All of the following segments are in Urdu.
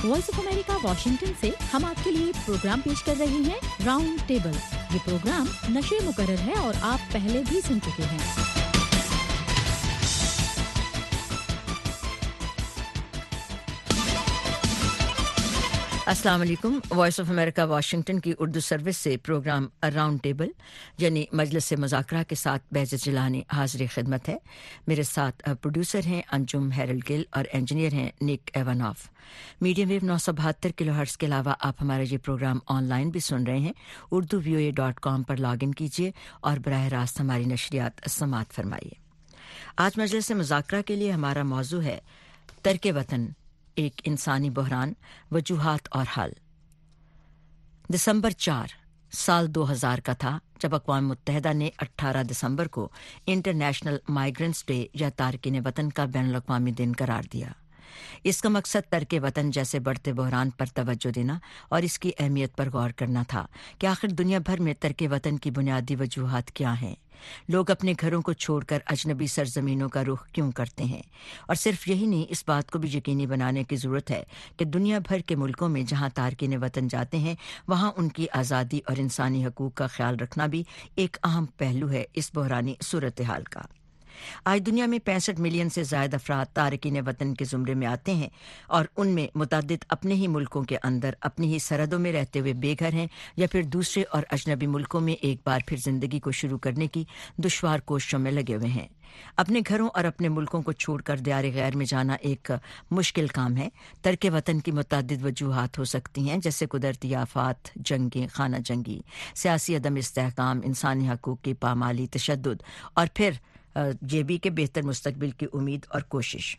वॉइस ऑफ अमेरिका वाशिंगटन से हम आपके लिए प्रोग्राम पेश कर रहे हैं राउंड टेबल। ये प्रोग्राम नशे मुकर्रर है और आप पहले भी सुन चुके हैं। अस्सलाम वालेकुम। वॉइस ऑफ अमेरिका वाशिंगटन की उर्दू सर्विस से प्रोग्राम राउंड टेबल यानी मजलिस से मुज़ाकरा के साथ बेहज़त जिलानी हाज़िर खिदमत है। मेरे साथ प्रोड्यूसर हैं अंजुम हैरल्ड गिल और इंजीनियर हैं Nick Ivanoff. Medium wave 972 kilohertz के अलावा आप हमारा ये प्रोग्राम ऑनलाइन भी सुन रहे हैं। urduvoa.com पर लॉगिन कीजिए और बराह रास्त हमारी नशरियात समाअत फरमाइए। आज मजलिस से मुज़ाकरा के लिए हमारा मौजू है तर्क वतन, एक इंसानी बहरान, वजूहात और हल। दिसंबर 4 साल 2000 का था जब अक़वाम मुत्तहिदा ने 18 दिसंबर को इंटरनेशनल माइग्रेंट्स डे या तारकीन वतन का बैनुल अक़वामी दिन करार दिया। इसका मकसद तर्क वतन जैसे बढ़ते बहरान पर तवज्जो देना और इसकी अहमियत पर गौर करना था कि आखिर दुनिया भर में तर्क वतन की बुनियादी वजूहात क्या हैं। लोग अपने घरों को छोड़कर अजनबी सरजमीनों का रुख क्यों करते हैं, और सिर्फ यही नहीं, इस बात को भी यकीनी बनाने की ज़रूरत है कि दुनिया भर के मुल्कों में जहां तारकीन वतन जाते हैं वहां उनकी आज़ादी और इंसानी हकूक़ का ख्याल रखना भी एक अहम पहलू है इस बहरानी सूरत हाल का। आज दुनिया में 65 मिलियन से ज़ायद अफराद तारकीन वतन के ज़ुमरे में आते हैं और उनमें मुतअद्दिद अपने ही मुल्कों के अंदर अपनी ही सरहदों में रहते हुए बेघर हैं या फिर दूसरे और अजनबी मुल्कों में एक बार फिर ज़िंदगी को शुरू करने की दुश्वार कोशिशों में लगे हुए हैं। अपने घरों और अपने मुल्कों को छोड़कर दियार गैर में जाना एक मुश्किल काम है। तर्क वतन की मुतअद्दिद वजूहात हो सकती हैं, जैसे कुदरती आफात, जंगें, खाना जंगी, सियासी अदम इस्तेहकाम, इंसानी हकूक़ की पामाली, तशद्दुद और फिर जेबी के बेहतर मुस्तकबिल की उम्मीद और कोशिश।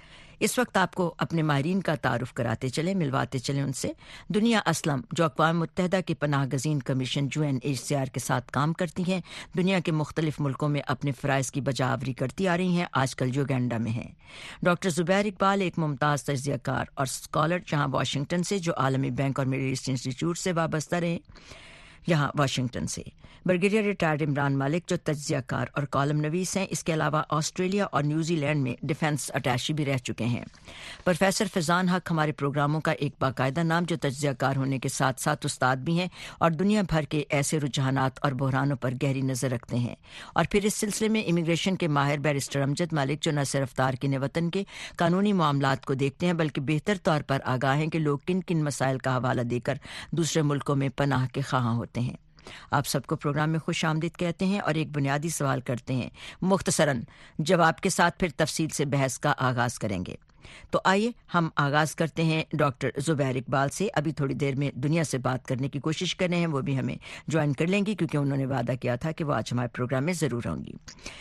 इस वक्त आपको अपने माहिरीन का तारुफ कराते चले, मिलवाते चले उनसे। दुनिया असलम, जो अक़वाम मुत्तहिदा की पनाह गज़ीन कमीशन UNHCR के साथ काम करती हैं, दुनिया के मुख्तलिफ मुल्कों में अपने फ़राइज़ की बजावरी करती आ रही हैं, आजकल युगांडा में हैं। डॉक्टर ज़ुबैर इकबाल एक मुमताज़ तज्ज़ियाकार और स्कॉलर, जहाँ वाशिंगटन से, जो आलमी बैंक और मिडल ईस्ट इंस्टीट्यूट से वाबस्ता रहे, यहाँ वाशिंगटन से। ब्रिगेडियर रिटायर्ड इमरान मालिक, जो तज्ज़ियाकार और कॉलम नवीस हैं, इसके अलावा ऑस्ट्रेलिया और न्यूजीलैंड में डिफेंस अटैशी भी रह चुके हैं। प्रोफेसर फैज़ान हक हमारे प्रोग्रामों का एक बाकायदा नाम, जो तज्ज़ियाकार होने के साथ साथ उस्ताद भी हैं और दुनिया भर के ऐसे रुझानात और बहरानों पर गहरी नज़र रखते हैं। और फिर इस सिलसिले में इमिग्रेशन के माहिर बैरिस्टर अमजद मलिक, जो न सिर्फ तारकीन वतन के कानूनी मामलात को देखते हैं बल्कि बेहतर तौर पर आगाह हैं कि लोग किन किन मसाइल का हवाला देकर दूसरे मुल्कों में पनाह के ख़्वाहां होते हैं। आप सबको प्रोग्राम में खुश आमदीद कहते हैं और एक बुनियादी सवाल करते हैं, मुख्तसरन जवाब के साथ फिर तफसील से बहस का आगाज़ करेंगे। तो आइए हम आगाज़ करते हैं डॉक्टर ज़ुबैर इकबाल से। अभी थोड़ी देर में दुनिया से बात करने की कोशिश कर रहे हैं, वो भी हमें ज्वाइन कर लेंगी क्योंकि उन्होंने वादा किया था कि वो आज हमारे प्रोग्राम में ज़रूर होंगी।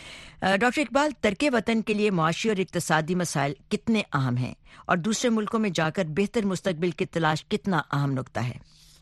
डॉक्टर इकबाल, तर्क वतन के लिए मुआशी और इक्तसादी मसाइल कितने अहम हैं और दूसरे मुल्कों में जाकर बेहतर मुस्तकबिल की तलाश कितना अहम नुक्ता है?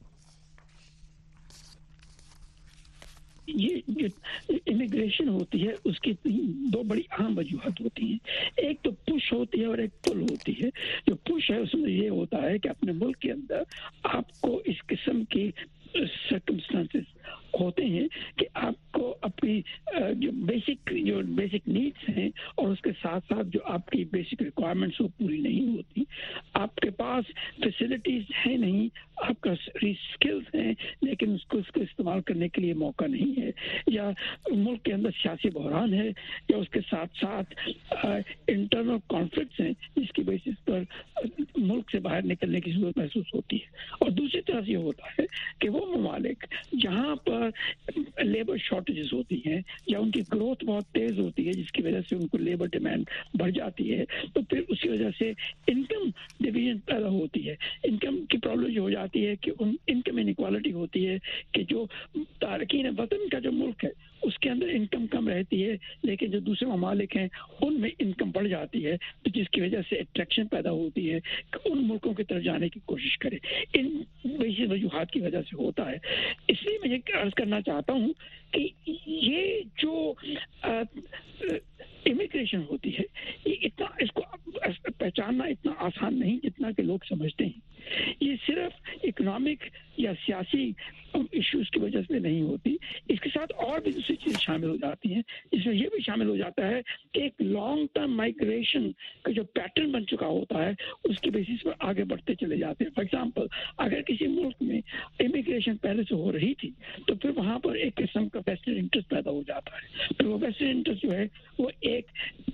ये जो इमिग्रेशन होती है उसकी दो बड़ी अहम वजूहत होती हैं। एक तो पुश होती है और एक पुल होती है। जो पुश है उसमें ये होता है कि अपने मुल्क के अंदर आपको इस किस्म की सर्कमस्टांसेस होते हैं कि आपको अपनी जो बेसिक नीड्स हैं और उसके साथ साथ जो आपकी बेसिक रिक्वायरमेंट्स वो पूरी नहीं होती। आपके पास फैसिलिटीज है नहीं, आपका स्किल्स हैं लेकिन उसको इस्तेमाल करने के लिए मौका नहीं है, या मुल्क के अंदर सियासी बहरान है, या उसके साथ साथ इंटरनल कॉन्फ्लिक्ट्स हैं जिसकी बेसिस पर मुल्क से बाहर निकलने की जरूरत महसूस होती है। और दूसरी तरफ ये होता है कि वो ममालिक जहाँ पर लेबर शॉर्टेजेस होती हैं या उनकी ग्रोथ बहुत तेज होती है जिसकी वजह से उनको लेबर डिमांड बढ़ जाती है, तो फिर उसकी वजह से इनकम डिवीजन पैदा होती है। इनकम की प्रॉब्लम ये हो जाती है कि उन इनकम इनइक्वालिटी होती है कि जो तारकीन वतन का जो मुल्क है उसके अंदर इनकम कम रहती है लेकिन जो दूसरे ममालिक हैं उनमें इनकम बढ़ जाती है, तो जिसकी वजह से अट्रैक्शन पैदा होती है कि उन मुल्कों की तरफ जाने की कोशिश करें। इन बेसिक वजूहात की वजह से होता है। इसलिए मैं ये अर्ज करना चाहता हूँ कि ये जो इमिग्रेशन होती है ये इतना, इसको पहचानना इतना आसान नहीं जितना कि लोग समझते हैं। ये सिर्फ इकोनॉमिक या सियासी ایشوز کی وجہ سے نہیں ہوتی. اس کے ساتھ اور بھی دوسری چیزیں شامل ہو جاتی ہیں, جس میں یہ بھی شامل ہو جاتا ہے کہ ایک لانگ ٹرم مائگریشن کا جو پیٹرن بن چکا ہوتا ہے اس کی بیسس پر آگے بڑھتے چلے جاتے ہیں. فار ایگزامپل, اگر کسی ملک میں امیگریشن پہلے سے ہو رہی تھی تو پھر وہاں پر ایک قسم کا ویسٹرن انٹرسٹ پیدا ہو جاتا ہے. پھر وہ ویسٹرن انٹرسٹ جو ہے وہ ایک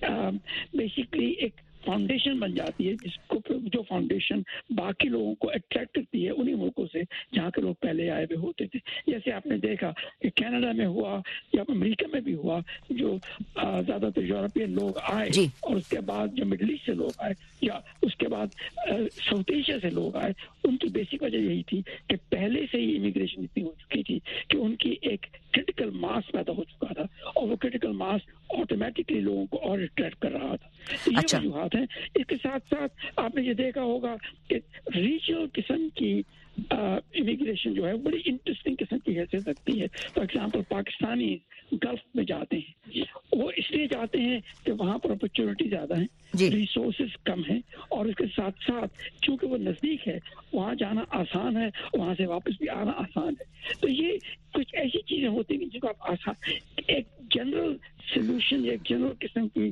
بیسکلی ایک فاؤنڈیشن بن جاتی ہے, جس کو جو فاؤنڈیشن باقی لوگوں کو اٹریکٹ کرتی ہے انہی ملکوں سے جہاں کے لوگ پہلے آئے ہوئے ہوتے تھے. جیسے آپ نے دیکھا کہ کینیڈا میں ہوا یا امریکہ میں بھی ہوا, جو زیادہ تر یورپین لوگ آئے اور اس کے بعد جو مڈل ایسٹ سے لوگ آئے یا اس کے بعد ساؤتھ ایشیا سے لوگ آئے, ان کی بیسک وجہ یہی تھی کہ پہلے سے ہی امیگریشن اتنی ہو چکی تھی کہ ان کی ایک کرٹیکل ماس پیدا ہو چکا تھا اور وہ کرٹیکل ماس آٹومیٹکلی لوگوں کو اور اٹریکٹ کر رہا تھا. تو یہ وجوہات ہیں. اس کے ساتھ ساتھ آپ نے یہ دیکھا ہوگا کہ ریجنل قسم کی امیگریشن جو ہے بڑی انٹرسٹنگ قسم کی حیثیت رکھتی ہے. فار ایگزامپل پاکستانی گلف میں جاتے ہیں, وہ اس لیے جاتے ہیں کہ وہاں پر اپرچونٹی زیادہ ہیں, ریسورسز کم ہیں, اور اس کے ساتھ ساتھ چونکہ وہ نزدیک ہے وہاں جانا آسان ہے, وہاں سے واپس بھی آنا آسان ہے. تو یہ کچھ ایسی چیزیں ہوتی ہیں جن کو آپ آسان ایک جنرل سولوشن یا ایک جنرل قسم کی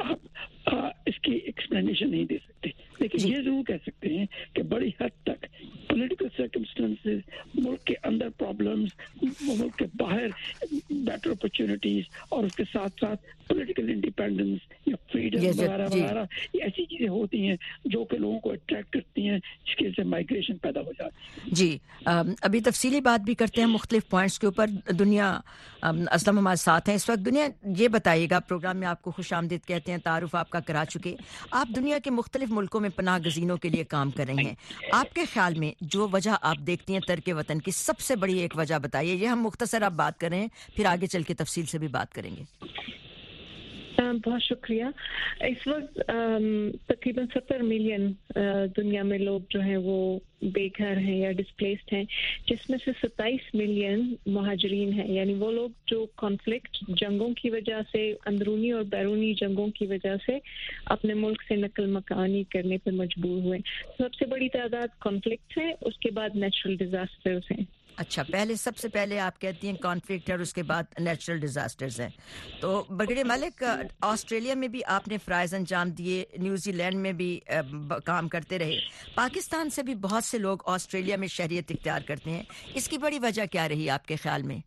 آپ اس کی ایکسپلینیشن نہیں دے سکتے, لیکن یہ ضرور کہہ سکتے ہیں کہ بڑی حد تک پولیٹیکل سرکمسٹانسز, ملک کے اندر پرابلمز, ملک کے باہر بیٹر اپرچونٹیز, اور اس کے ساتھ ساتھ پولیٹیکل انڈیپینڈنس یا فریڈم وغیرہ وغیرہ, یہ ایسی چیزیں ہوتی ہیں جو کہ لوگوں کو اٹریکٹ کرتی ہیں, جس کی وجہ سے مائگریشن پیدا ہو جاتی ہے. جی, ابھی تفصیلی بات بھی کرتے ہیں مختلف پوائنٹس کے اوپر. دنیا اسلم ہمارے ساتھ ہیں اس وقت. دنیا, یہ بتائیے گا, پروگرام میں آپ کو خوش آمدید کہتے ہیں, تعارف آپ کا کرا چکے. آپ دنیا کے مختلف ملکوں میں پناہ گزینوں کے لیے کام کر رہی ہیں. آپ کے خیال میں جو وجہ آپ دیکھتی ہیں ترک وطن کی, سب سے بڑی ایک وجہ بتائیے. یہ ہم مختصر آپ بات کر رہے ہیں, پھر آگے چل کے تفصیل سے بھی بات کریں گے. بہت شکریہ. اس وقت تقریباً 70 ملین دنیا میں لوگ جو ہیں وہ بے گھر ہیں یا ڈسپلیسڈ ہیں, جس میں سے 27 ملین مہاجرین ہیں, یعنی وہ لوگ جو کانفلکٹ, جنگوں کی وجہ سے, اندرونی اور بیرونی جنگوں کی وجہ سے اپنے ملک سے نقل مکانی کرنے پر مجبور ہوئے. سب سے بڑی تعداد کانفلکٹ ہیں, اس کے بعد نیچرل ڈیزاسٹرز ہیں. اچھا, پہلے سب سے پہلے آپ کہتی ہیں کانفلکٹ اور اس کے بعد نیچرل ڈیزاسٹرز ہیں. تو برگیڈیئر ملک, آسٹریلیا میں بھی آپ نے فرائض انجام دیے, نیوزی لینڈ میں بھی کام کرتے رہے, پاکستان سے بھی بہت سے لوگ آسٹریلیا میں شہریت اختیار کرتے ہیں. اس کی بڑی وجہ کیا رہی آپ کے خیال میں؟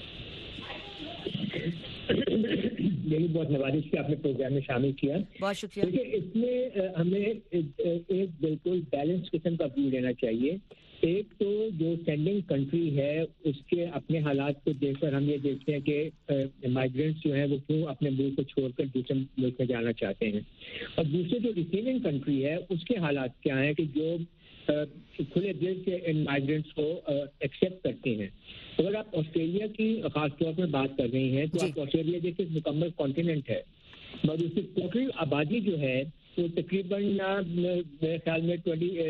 یہی بہت نوازش کے آپ نے پروگرام میں شامل کیا. بہت شکریہ. دیکھیے, اس میں ہمیں ایک بالکل بیلنس قسم کا ویو لینا چاہیے. ایک تو جو سینڈنگ کنٹری ہے اس کے اپنے حالات کو دیکھ کر ہم یہ دیکھتے ہیں کہ مائیگرینٹس جو ہیں وہ کیوں اپنے ملک کو چھوڑ کر دوسرے ملک میں جانا چاہتے ہیں, اور دوسرے جو ریسیونگ کنٹری ہے اس کے حالات کیا ہیں کہ جو کھلے دل سے ان مائیگرینٹس کو ایکسیپٹ کرتے ہیں. اگر آپ آسٹریلیا کی خاص طور پر بات کر رہی ہیں تو آپ آسٹریلیا جیسے مکمل کانٹیننٹ ہے, اور اس کی ٹوٹل آبادی جو ہے وہ تقریباً میرے خیال میں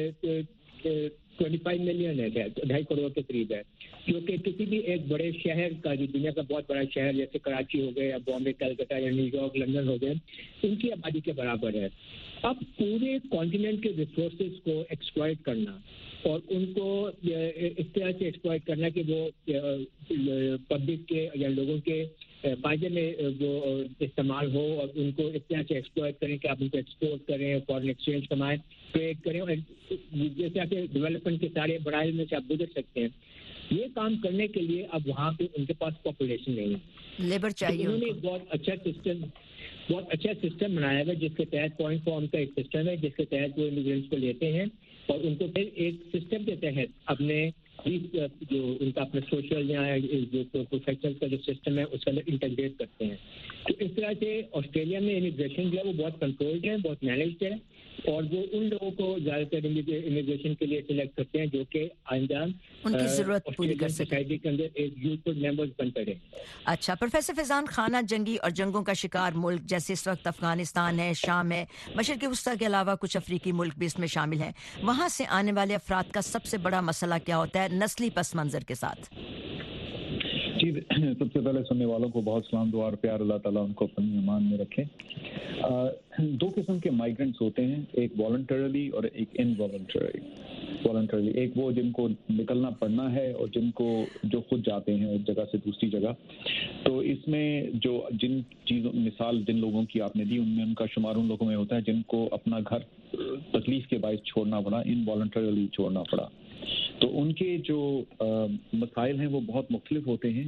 25 ملین ہے, 2.5 کروڑ کے قریب ہے, جو کہ کسی بھی ایک بڑے شہر کا, جو دنیا کا بہت بڑا شہر جیسے کراچی ہو گئے یا بامبے, کلکتہ یا نیو یارک, لندن ہو گئے, ان کی آبادی کے برابر ہے. اب پورے کانٹیننٹ کے ریسورسز کو ایکسپلائٹ کرنا اور ان کو اس طرح سے ایکسپلائٹ کرنا کہ وہ پبلک کے یا لوگوں کے فائدے میں وہ استعمال ہو, اور ان کو اس طرح سے ایکسپلائٹ کریں کہ آپ ان کو ایکسپورٹ کریں, فارن ایکسچینج کمائیں, ٹریڈ کریں, اور جیسے آپ ڈیولپمنٹ کے سارے بڑھائے میں سے آپ گزر سکتے ہیں. یہ کام کرنے کے لیے اب وہاں پہ ان کے پاس پاپولیشن نہیں ہے, لیبر چاہیے. انہوں نے ایک بہت اچھا سسٹم بنایا ہے, جس کے تحت پوائنٹ فارم کا ایک سسٹم ہے, جس کے تحت وہ امیگرینٹس کو لیتے ہیں اور ان کو پھر ایک سسٹم کے تحت اپنے جو ان کا اپنا سوشل یا جو پروفیشنل کا جو سسٹم ہے اس کے اندر انٹیگریٹ کرتے ہیں. تو اس طرح سے آسٹریلیا میں امیگریشن جو ہے وہ بہت کنٹرولڈ ہے, بہت مینجڈ ہے, اور وہ ان لوگوں کو زیادہ تر امیگریشن کے لیے سلیکٹ کرتے ہیں جو کہ آئندہ ان کی ضرورت پوری کر سکیں, سوسائٹی کے اندر ایک یوزفل ممبرز بن پڑے. اچھا پروفیسر فیضان, خانہ جنگی اور جنگوں کا شکار ملک جیسے اس وقت افغانستان ہے, شام ہے, مشرق وسطیٰ کے علاوہ کچھ افریقی ملک بھی اس میں شامل ہیں, وہاں سے آنے والے افراد کا سب سے بڑا مسئلہ کیا ہوتا ہے نسلی پس منظر کے ساتھ؟ جی, سب سے پہلے سننے والوں کو بہت سلام, دعا اور پیار, اللہ تعالیٰ ان کو اپنی امان میں رکھے. دو قسم کے مائیگرنٹس ہوتے ہیں, ایک والنٹرلی اور ایک انوالنٹرلی. والنٹرلی ایک وہ جن کو نکلنا پڑنا ہے اور جن کو جو خود جاتے ہیں ایک جگہ سے دوسری جگہ. تو اس میں جو جن چیزوں مثال جن لوگوں کی آپ نے دی ان میں ان کا شمار ان لوگوں میں ہوتا ہے جن کو اپنا گھر تکلیف کے باعث چھوڑنا پڑا, انوالنٹرلی چھوڑنا پڑا. تو ان کے جو مسائل ہیں وہ بہت مختلف ہوتے ہیں.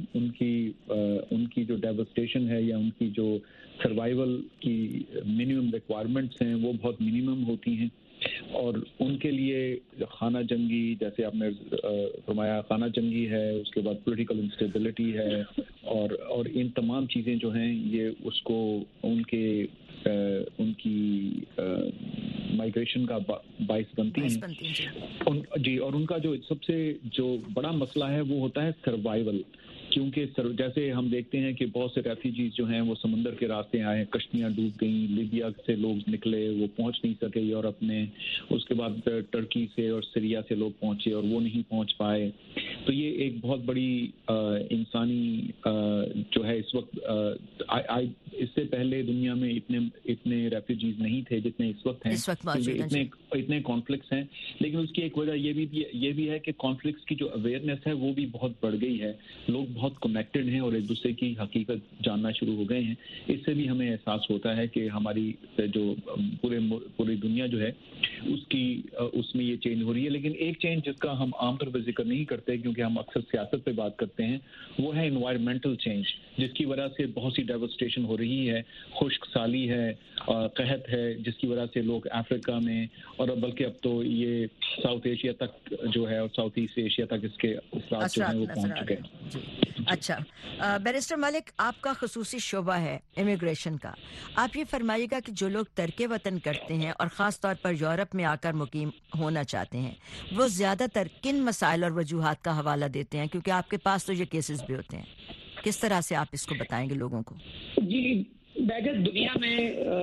ان کی جو ڈیوسٹیشن ہے یا ان کی جو سروائیول کی منیمم ریکوائرمنٹس ہیں وہ بہت منیمم ہوتی ہیں. اور ان کے لیے خانہ جنگی, جیسے آپ نے فرمایا خانہ جنگی ہے, اس کے بعد پولیٹیکل انسٹیبلٹی ہے, اور ان تمام چیزیں جو ہیں یہ اس کو ان کی مائیگریشن کا باعث بنتی ہیں. جی, اور ان کا جو سب سے جو بڑا مسئلہ ہے وہ ہوتا ہے سروائیول. کیونکہ جیسے ہم دیکھتے ہیں کہ بہت سے ریفیوجیز جو ہیں وہ سمندر کے راستے آئے, کشتیاں ڈوب گئیں, لیبیا سے لوگ نکلے وہ پہنچ نہیں سکے یورپ میں, اس کے بعد ٹرکی سے اور سیریا سے لوگ پہنچے اور وہ نہیں پہنچ پائے. تو یہ ایک بہت بڑی انسانی جو ہے اس وقت, اس سے پہلے دنیا میں اتنے ریفیوجیز نہیں تھے جتنے اس وقت ہیں, اتنے کانفلکٹس ہیں. لیکن اس کی ایک وجہ یہ بھی ہے کہ کانفلکٹس کی جو اویئرنیس ہے وہ بھی بہت بڑھ گئی ہے. لوگ بہت کنیکٹڈ ہیں اور ایک دوسرے کی حقیقت جاننا شروع ہو گئے ہیں. اس سے بھی ہمیں احساس ہوتا ہے کہ ہماری جو پوری دنیا جو ہے اس میں یہ چینج ہو رہی ہے. لیکن ایک چینج جس کا ہم عام طور پر ذکر نہیں کرتے کیونکہ ہم اکثر سیاست پہ بات کرتے ہیں, وہ ہے انوائرمنٹل چینج, جس کی وجہ سے بہت سی ڈیوسٹیشن ہو رہی ہے, خشک سالی ہے, قحط ہے, جس کی وجہ سے لوگ افریقہ میں اور بلکہ اب تو یہ ساؤتھ ایشیا تک جو ہے اور ساؤتھ ایسٹ ایشیا تک اس کے اثرات جو ہیں وہ پہنچ چکے ہیں. اچھا, بیرسٹر ملک, آپ کا خصوصی شعبہ ہے امیگریشن کا. آپ یہ فرمائیے گا کہ جو لوگ ترک وطن کرتے ہیں اور خاص طور پر یورپ میں آ کر مقیم ہونا چاہتے ہیں, وہ زیادہ تر کن مسائل اور وجوہات کا حوالہ دیتے ہیں؟ کیونکہ آپ کے پاس تو یہ کیسز بھی ہوتے ہیں. کس طرح سے آپ اس کو بتائیں گے لوگوں کو؟ جی, دنیا میں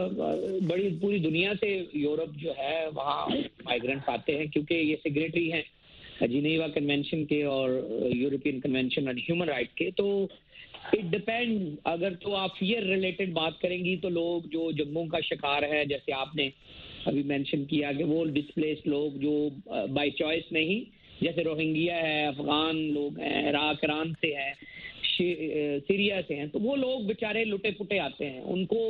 پوری دنیا سے یورپ جو ہے وہاں مائیگرنٹس آتے ہیں کیونکہ یہ سگریٹری ہیں جنیوا کنونشن کے اور European convention on human right کے. تو اٹ ڈپینڈ. اگر تو آپ فیئر ریلیٹڈ بات کریں گی تو لوگ جو جنگوں کا شکار ہے, جیسے آپ نے ابھی مینشن کیا کہ وہ ڈسپلیس لوگ جو بائی چوائس نہیں, جیسے روہنگیا ہے, افغان لوگ ہیں, عراق ایران سے ہیں, سیریا سے ہیں, تو وہ لوگ بیچارے لٹے پٹے آتے ہیں. ان کو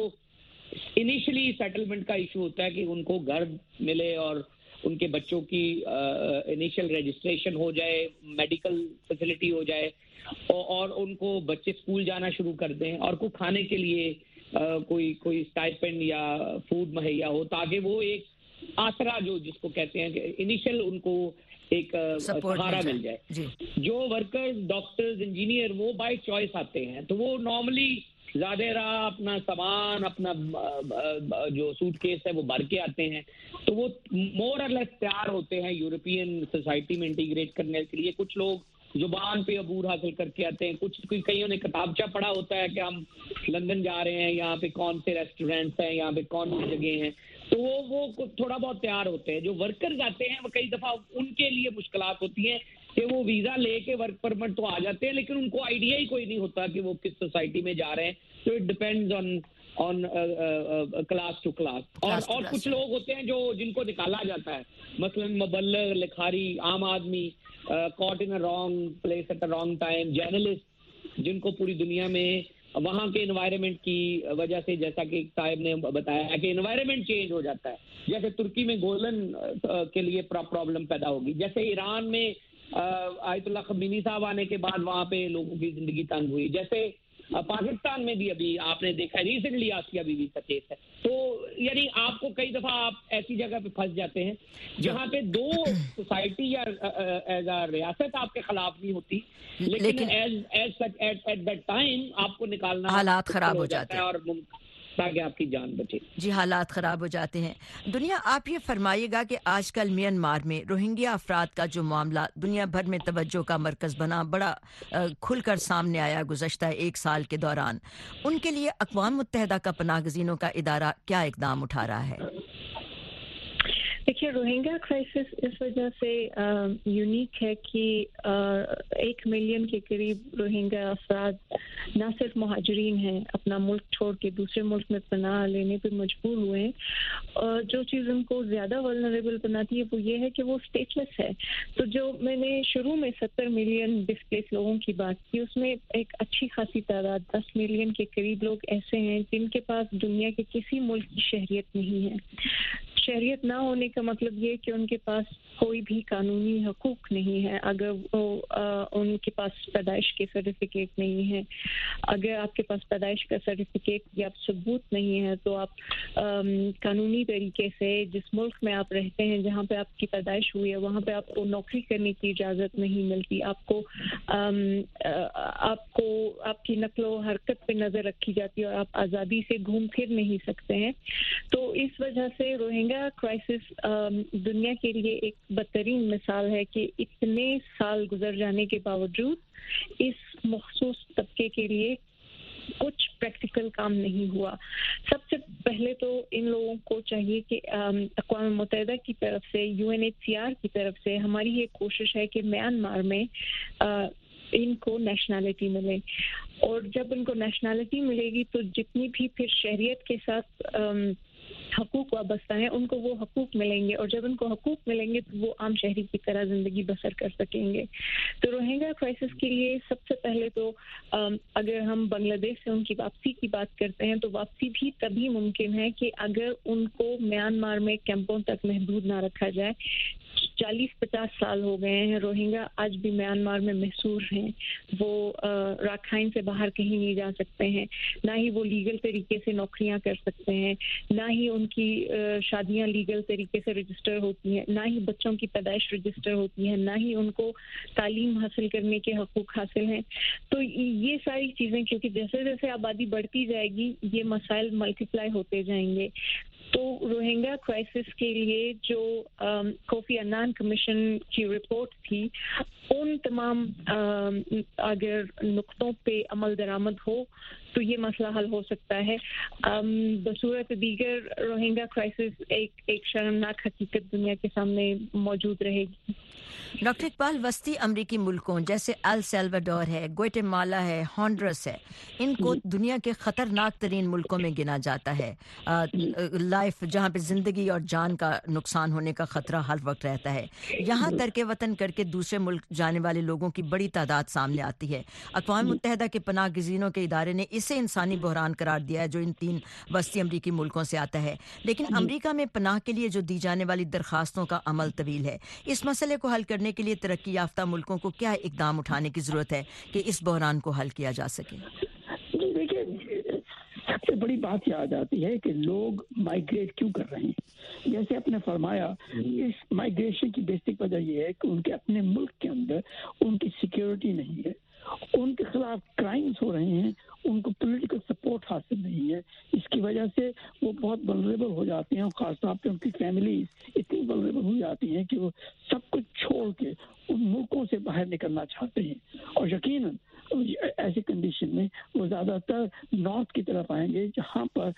انیشلی سیٹلمنٹ کا ایشو ہوتا ہے کہ ان کو گھر ملے اور ان کے بچوں کی انیشل رجسٹریشن ہو جائے, میڈیکل فیسلٹی ہو جائے, اور ان کو بچے اسکول جانا شروع کر دیں, اور کو کھانے کے لیے کوئی اسٹائپنڈ یا فوڈ مہیا ہو, تاکہ وہ ایک آسرا جس کو کہتے ہیں کہ انیشل ان کو ایک سہارا مل جائے. جو ورکرز, ڈاکٹرز, انجینئر وہ بائی چوائس آتے ہیں تو وہ نارملی زیادہ راہ اپنا سامان, اپنا جو سوٹ کیس ہے وہ بھر کے آتے ہیں. تو وہ مور اور لیس تیار ہوتے ہیں یورپین سوسائٹی میں انٹیگریٹ کرنے کے لیے. کچھ لوگ زبان پہ عبور حاصل کر کے آتے ہیں, کئیوں نے کتابچہ پڑھا ہوتا ہے کہ ہم لندن جا رہے ہیں, یہاں پہ کون سے ریسٹورینٹس ہیں, یہاں پہ کون سی جگہ ہیں, تو وہ تھوڑا بہت تیار ہوتے ہیں. جو ورکرز آتے ہیں وہ کئی دفعہ ان کے لیے مشکلات ہوتی ہیں کہ وہ ویزا لے کے ورک پرمٹ تو آ جاتے ہیں, لیکن ان کو آئیڈیا ہی کوئی نہیں ہوتا کہ وہ کس سوسائٹی میں جا رہے ہیں. تو it depends on class to class. اور کچھ لوگ ہوتے ہیں جن کو نکالا جاتا ہے, مثلا مبلغ, لکھاری, عام آدمی, caught in a wrong place at the wrong time, journalist, جن کو پوری دنیا میں وہاں کے انوائرمنٹ کی وجہ سے, جیسا کہ صاحب نے بتایا کہ انوائرمنٹ چینج ہو جاتا ہے. جیسے ترکی میں گولن کے لیے پرابلم پیدا ہوگی, جیسے ایران میں آیت اللہ خمینی صاحب آنے کے بعد وہاں پہ لوگوں کی زندگی تنگ ہوئی, جیسے پاکستان میں بھی ابھی آپ نے دیکھا ریسنٹلی آسیہ بی بی کا کیس ہے. تو یعنی آپ کو کئی دفعہ آپ ایسی جگہ پہ پھنس جاتے ہیں جہاں پہ دو سوسائٹی یا ایز اے ریاست آپ کے خلاف نہیں ہوتی, لیکن ایٹ دیٹ ٹائم آپ کو نکالنا حالات خراب ہو جاتے ہیں اور تاکہ آپ کی جان بچے. جی, حالات خراب ہو جاتے ہیں. دنیا, آپ یہ فرمائیے گا کہ آج کل میانمار میں روہنگیا افراد کا جو معاملہ دنیا بھر میں توجہ کا مرکز بنا, بڑا کھل کر سامنے آیا گزشتہ 1 سال کے دوران, ان کے لیے اقوام متحدہ کا پناہ گزینوں کا ادارہ کیا اقدام اٹھا رہا ہے؟ देखिए, रोहिंग्या क्राइसिस इस वजह से यूनिक है कि 1 मिलियन के करीब रोहिंग्या अफराद न सिर्फ मुहाजिरीन हैं, अपना मुल्क छोड़ के दूसरे मुल्क में पनाह लेने पर मजबूर हुए हैं। जो चीज़ उनको ज़्यादा वल्नरेबल बनाती है वो ये है कि वो स्टेटलेस है। तो जो मैंने शुरू में 70 मिलियन डिस्प्लेस लोगों की बात की, उसमें एक अच्छी खासी तादाद 10 मिलियन के करीब लोग ऐसे हैं जिनके पास दुनिया के किसी मुल्क की शहरियत नहीं है। शहरियत ना होने का मतलब ये कि उनके पास कोई भी कानूनी हकूक नहीं है। अगर वो उनके पास पैदाइश के सर्टिफिकेट नहीं है, अगर आपके पास पैदाइश का सर्टिफिकेट या सबूत नहीं है, तो आप कानूनी तरीके से जिस मुल्क में आप रहते हैं, जहाँ पे आपकी पैदाइश हुई है, वहाँ पे आपको नौकरी करने की इजाज़त नहीं मिलती। आपको आपकी नक्लो हरकत पे नज़र रखी जाती है और आप आज़ादी से घूम फिर नहीं सकते हैं। तो इस वजह से रोहिंग्या क्राइसिस दुनिया के लिए एक बदतरीन मिसाल है कि इतने साल गुजर जाने के बावजूद इस मखसूस तबके के लिए कुछ प्रैक्टिकल काम नहीं हुआ। सबसे पहले तो इन लोगों को चाहिए कि अक़वाम मुत्तहिदा की तरफ से, UNHCR की तरफ से हमारी ये कोशिश है कि म्यांमार में इनको नेशनैलिटी मिले, और जब इनको नेशनैलिटी मिलेगी तो जितनी भी फिर शहरियत के साथ हकूक वाबस्ता है उनको वो हकूक मिलेंगे, और जब उनको हकूक मिलेंगे तो वो आम शहरी की तरह ज़िंदगी बसर कर सकेंगे। तो रोहिंग्या क्राइसिस के लिए सबसे पहले तो अगर हम बांग्लादेश से उनकी वापसी की बात करते हैं, तो वापसी भी तभी मुमकिन है कि अगर उनको म्यांमार में कैंपों तक महदूद ना रखा जाए। 40-50 साल हो गए हैं, रोहिंग्या आज भी म्यांमार में महसूर हैं। वो राखाइन से बाहर कहीं नहीं जा सकते हैं, ना ही वो लीगल तरीके से नौकरियां कर सकते हैं, ना ही उनकी शादियां लीगल तरीके से रजिस्टर होती हैं, ना ही बच्चों की पैदाइश रजिस्टर होती है, ना ही उनको तालीम हासिल करने के हकूक हासिल हैं। तो ये सारी चीज़ें, क्योंकि जैसे जैसे आबादी बढ़ती जाएगी ये मसाइल मल्टीप्लाई होते जाएंगे। तो रोहिंग्या क्राइसिस के लिए जो कोफी अन्नान कमीशन की रिपोर्ट थी, उन तमाम अगर नुक्तों पे अमल दरामद हो तो ये मसला हल हो सकता है। बसूरत दीगर रोहिंग्या क्राइसिस एक शर्मनाक हकीकत दुनिया के सामने मौजूद रहेगी। डॉक्टर इकबाल, वस्ती अमरीकी मुल्कों जैसे अल सल्वाडोर है, ग्वाटेमाला है, हॉन्डुरस है, इनको दुनिया के ख़तरनाक तरीन मुल्कों में गिना जाता है। लाइफ जहाँ पे ज़िंदगी और जान का नुकसान होने का ख़तरा हर वक्त रहता है। यहाँ तरके वतन करके दूसरे मुल्क जाने वाले लोगों की बड़ी तादाद सामने आती है। अक़वाम मुत्तहिदा के पनाह गिज़ीनों के इदारे ने इसे इंसानी बहरान करार दिया है जो इन 3 वस्ती अमरीकी मुल्कों से आता है। लेकिन अमरीका में पनाह के लिए जो दी जाने वाली दरख्वास्तों का अमल तवील है। इस मसले को हल करने के लिए तरक्की याफ्ता मुल्कों को क्या इकदाम उठाने की ज़रूरत है कि इस बहरान को हल किया जा सके? देखिए, सबसे बड़ी बात यह आ जाती है कि लोग माइग्रेट क्यों कर रहे हैं। जैसे आपने फरमाया, इस माइग्रेशन की बेसिक वजह यह है कि उनके अपने मुल्क के अंदर उनकी सिक्योरिटी नहीं है, उनके खिलाफ क्राइम्स हो रहे हैं, उनको पॉलिटिकल सपोर्ट हासिल नहीं है। इसकी वजह से वो बहुत वल्नरेबल हो जाते हैं, और खासतौर पे उनकी फैमिलीज इतनी वल्नरेबल हो जाती हैं कि वो सब कुछ छोड़ के उन मुल्कों से बाहर निकलना चाहते हैं। और यकीनन ऐसी कंडीशन में वो ज़्यादातर नॉर्थ की तरफ आएंगे, जहाँ पर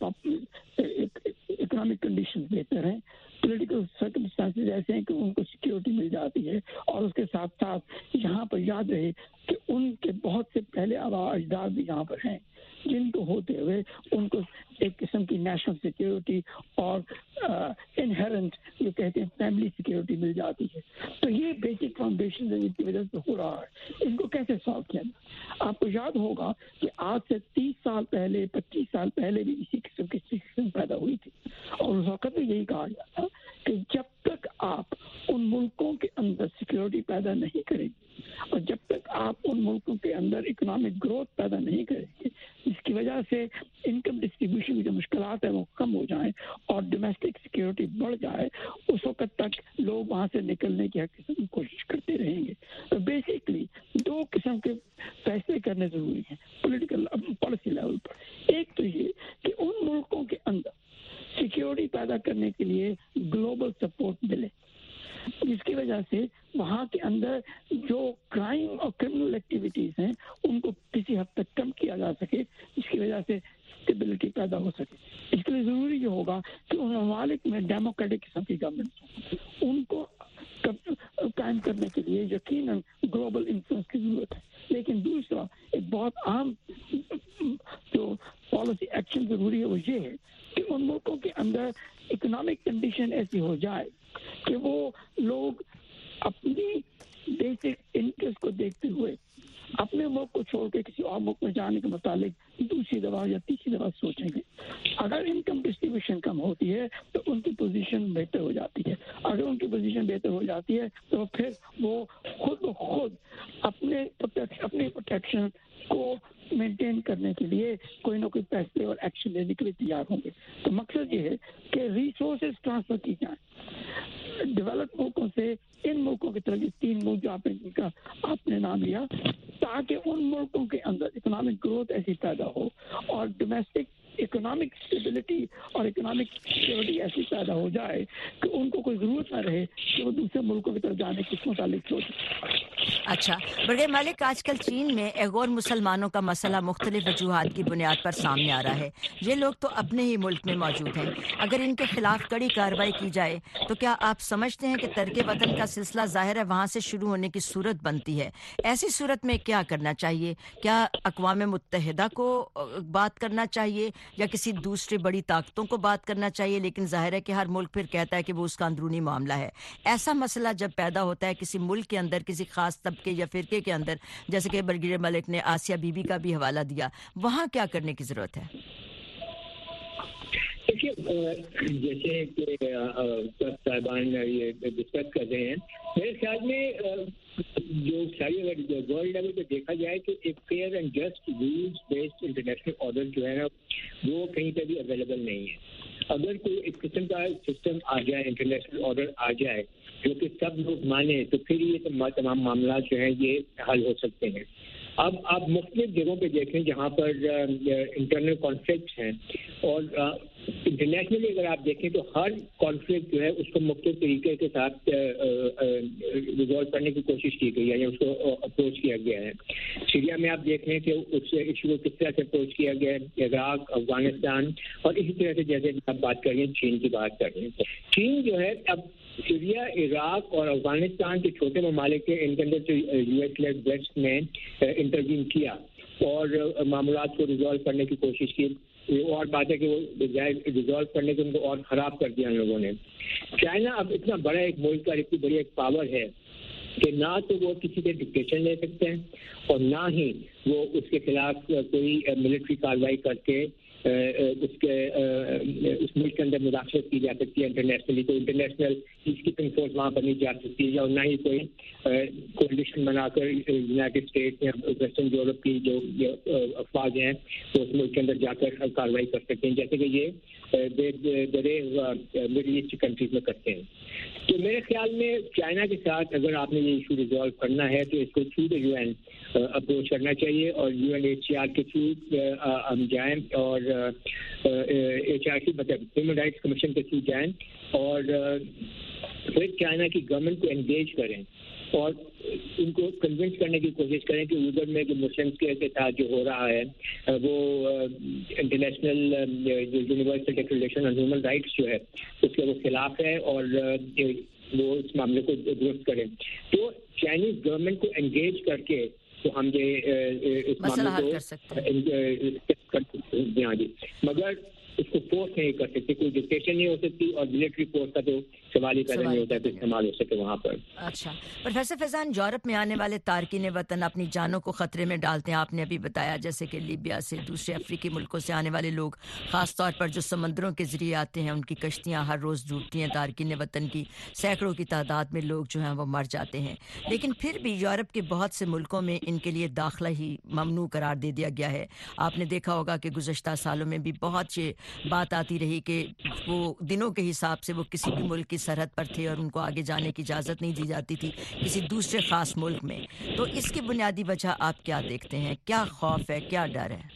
इकोनॉमिक कंडीशन बेहतर हैं, पॉलिटिकल सर्कमस्टांसेस ऐसे हैं कि उनको सिक्योरिटी मिल जाती है। और उसके साथ साथ यहाँ पर याद रहे कि उनके बहुत से पहले अजदाद भी यहाँ पर हैं, जिनको होते हुए उनको एक किस्म की नेशनल सिक्योरिटी और इनहेरेंट जो कहते हैं फैमिली सिक्योरिटी मिल जाती है। तो ये बेसिक फाउंडेशन जिसकी वजह से हो रहा है, इनको कैसे सॉल्व किया जाए। आपको याद होगा कि आज से 30 साल पहले, 25 साल पहले भी इसी किस्म की सिचुएशन पैदा हुई थी, और उस वक्त में यही कहा गया था कि जब तक आप उन मुल्कों के अंदर सिक्योरिटी पैदा नहीं करेंगे, और जब तक आप उन मुल्कों के अंदर इकोनॉमिक ग्रोथ पैदा नहीं करेंगे, जिसकी वजह से इनकम डिस्ट्रीब्यूशन की जो मुश्किलात है वो कम हो जाए और डोमेस्टिक सिक्योरिटी बढ़ जाए, उस वक्त तक लोग वहाँ से निकलने की कोशिश करते रहेंगे। तो बेसिकली 2 किस्म के फैसले करने जरूरी हैं पॉलिटिकल पॉलिसी लेवल पर। एक तो ये कि उन मुल्कों के अंदर सिक्योरिटी पैदा करने के लिए ग्लोबल सपोर्ट मिले, जिसकी वजह से वहाँ के अंदर जो क्राइम और क्रिमिनल एक्टिविटीज हैं उनको किसी हद तक कम किया जा सके, जिसकी वजह से स्टेबिलिटी पैदा हो सके। इसके लिए ज़रूरी ये होगा कि उन ममालिक में डेमोक्रेटिक किस्म की गवर्नमेंट उनको कायम करने के लिए यकीनन ग्लोबल इन्फ्लुएंस की जरूरत है। लेकिन दूसरा एक बहुत आम जो पॉलिसी एक्शन जरूरी है वो ये है कि उन मुल्कों के अंदर इकोनॉमिक कंडीशन ऐसी हो जाए कि वो लोग अपनी बेसिक इंटरेस्ट को देखते हुए अपने मुल्क को छोड़ के किसी और मुल्क में जाने के मुतालिक दूसरी दफा या तीसरी दफा सोचेंगे। अगर इनकम डिस्ट्रीब्यूशन कम होती है तो उनकी पोजीशन बेहतर हो जाती है। अगर उनकी पोजीशन बेहतर हो जाती है तो फिर वो खुद अपने प्रोटेक्शन को मेंटेन करने के लिए कोई ना कोई फैसले और एक्शन लेने के लिए तैयार होंगे। तो मकसद ये है कि रिसोर्सेज ट्रांसफर की जाए डेवलप्ड मुल्कों से इन मुल्कों की तरफ, 3 मुल्क जो आपने नाम लिया, ताकि उन मुल्कों के अंदर इकोनॉमिक ग्रोथ ऐसी पैदा हो और डोमेस्टिक इकोनॉमिक स्टेबिलिटी और इकोनॉमिक सिक्योरिटी ऐसी पैदा हो जाए कि उनको कोई ज़रूरत ना रहे कि वो दूसरे मुल्कों की तरफ जाने के मुतालिक सोचें। अच्छा बरगई मालिक, आजकल चीन में गैर मुसलमानों का मसला मुख्तलिफ वजूहात की बुनियाद पर सामने आ रहा है। ये लोग तो अपने ही मुल्क में मौजूद हैं, अगर इनके खिलाफ कड़ी कार्रवाई की जाए तो क्या आप समझते हैं कि तर्क वतन का सिलसिला ज़ाहिर है वहाँ से शुरू होने की सूरत बनती है? ऐसी सूरत में क्या करना चाहिए? क्या अक़वाम मुत्तहिदा को बात करना चाहिए या किसी दूसरी बड़ी ताकतों को बात करना चाहिए? लेकिन जाहिर है कि हर मुल्क फिर कहता है कि वो उसका अंदरूनी मामला है। ऐसा मसला जब पैदा होता है किसी मुल्क के अंदर, किसी खास तबके या फिरके के अंदर, जैसे कि बरगई मलिक ने आसिया बीबी का भी हवाला दिया, वहाँ क्या करने की ज़रूरत है? देखिए, जैसे कि साहिबान ये डिस्कस कर रहे हैं, मेरे ख्याल में जो सारी अगर वर्ल्ड लेवल पे देखा जाए तो एक fair and just rules based international order जो है ना वो कहीं पे भी अवेलेबल नहीं है। अगर कोई इस किस्म का सिस्टम आ जाए, इंटरनेशनल ऑर्डर आ जाए जो कि सब लोग माने, तो फिर ये तमाम मामला जो है ये हल हो सकते हैं। अब आप मुख्तलिफ जगहों पे देखें जहाँ पर इंटरनल कॉन्फ्लिक्ट हैं और इंटरनेशनली अगर आप देखें तो हर कॉन्फ्लिक्ट जो है उसको मुख्तलिफ तरीके के साथ रिजॉल्व करने की कोशिश की गई है या उसको अप्रोच किया गया है। सीरिया में आप देख रहे हैं कि उस इशू को किस तरह से अप्रोच किया गया है, इराक, अफगानिस्तान, और इसी तरह से जैसे आप बात कर रहे हैं चीन की बात कर रहे हैं। चीन जो है अब सीरिया, इराक और अफगानिस्तान के छोटे ममालिक के इनके अंदर जो यूएस लेड वेस्ट ने इंटरवीन किया और मामलात को रिजॉल्व करने की कोशिश की। और बात है कि वो बजाय रिजॉल्व करने के उनको और ख़राब कर दिया लोगों ने। चाइना अब इतना बड़ा एक मुल्क का इतनी बड़ी एक पावर है कि ना तो वो किसी से डिक्टेशन ले सकते हैं और ना ही वो उसके खिलाफ कोई मिलिट्री कार्रवाई करके उस मुल्क के अंदर मुदाखलत की जा सकती है इंटरनेशनली। तो इंटरनेशनल पीस कीपिंग फोर्स वहाँ पर नहीं जा सकती है और ना ही कोई कोलिशन बनाकर यूनाइटेड स्टेट्स या वेस्टर्न यूरोप की जो अफवाज हैं तो उस मुल्क के अंदर जाकर कार्रवाई कर सकते हैं, जैसे कि ये बड़े मिडिल ईस्ट कंट्रीज में करते हैं। तो मेरे ख्याल में चाइना के साथ अगर आपने ये इशू रिजॉल्व करना है तो इसको थ्रू द यूएन अप्रोच करना चाहिए और UNHCR के थ्रू हम जाएं और HRC मतलब ह्यूमन राइट्स कमीशन के थ्रू जाएं और फिर चाइना की गवर्नमेंट को एंगेज करें और उनको कन्विंस करने की कोशिश करें कि उधर में जो मुस्लिम्स के साथ जो हो रहा है वो इंटरनेशनल जो universal declaration on human rights जो है उसके वो खिलाफ है और वो इस मामले को दुरुस्त करें। तो चाइनीज गवर्नमेंट को एंगेज करके तो हम ये इस मामले को कर सकते हैं, मगर इसको फोर्स नहीं कर सकते, कोई डिक्टेशन नहीं हो सकती और मिलिट्री फोर्स का तो सवाल ही पैदा नहीं होता है तो इस्तेमाल हो सके वहाँ पर। अच्छा प्रोफेसर फैजान, यूरोप में आने वाले तारकीन वतन अपनी जानों को खतरे में डालते हैं। आपने अभी बताया जैसे कि लीबिया से, दूसरे अफ्रीकी मुल्कों से आने वाले लोग, खास तौर पर जो समंदरों के जरिए आते हैं, उनकी कश्तियाँ हर रोज़ डूबती हैं। तारकीन वतन की सैकड़ों की तादाद में लोग जो हैं वो मर जाते हैं, लेकिन फिर भी यूरोप के बहुत से मुल्कों में इनके लिए दाखिला ही ममनू करार दे दिया गया है। आपने देखा होगा कि गुज़श्ता सालों में भी बहुत से बात आती रही कि वो दिनों के हिसाब से वो किसी भी मुल्क की सरहद पर थे और उनको आगे जाने की इजाज़त नहीं दी जाती थी किसी दूसरे ख़ास मुल्क में। तो इसकी बुनियादी वजह आप क्या देखते हैं? क्या खौफ है, क्या डर है?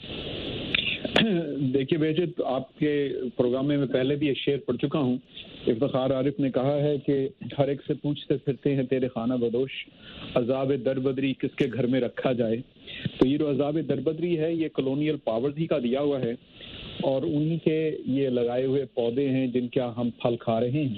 देखिए बेजित, आपके प्रोग्राम में मैं पहले भी ये शेर पढ़ चुका हूँ। इफ्तिखार आरिफ ने कहा है कि हर एक से पूछते फिरते हैं तेरे खाना बदोश, अज़ाब दरबदरी किसके घर में रखा जाए। तो ये जो अज़ाब दरबदरी है ये कॉलोनियल पावर्स ही का दिया हुआ है اور انہی کے یہ لگائے ہوئے پودے ہیں جن کا ہم پھل کھا رہے ہیں.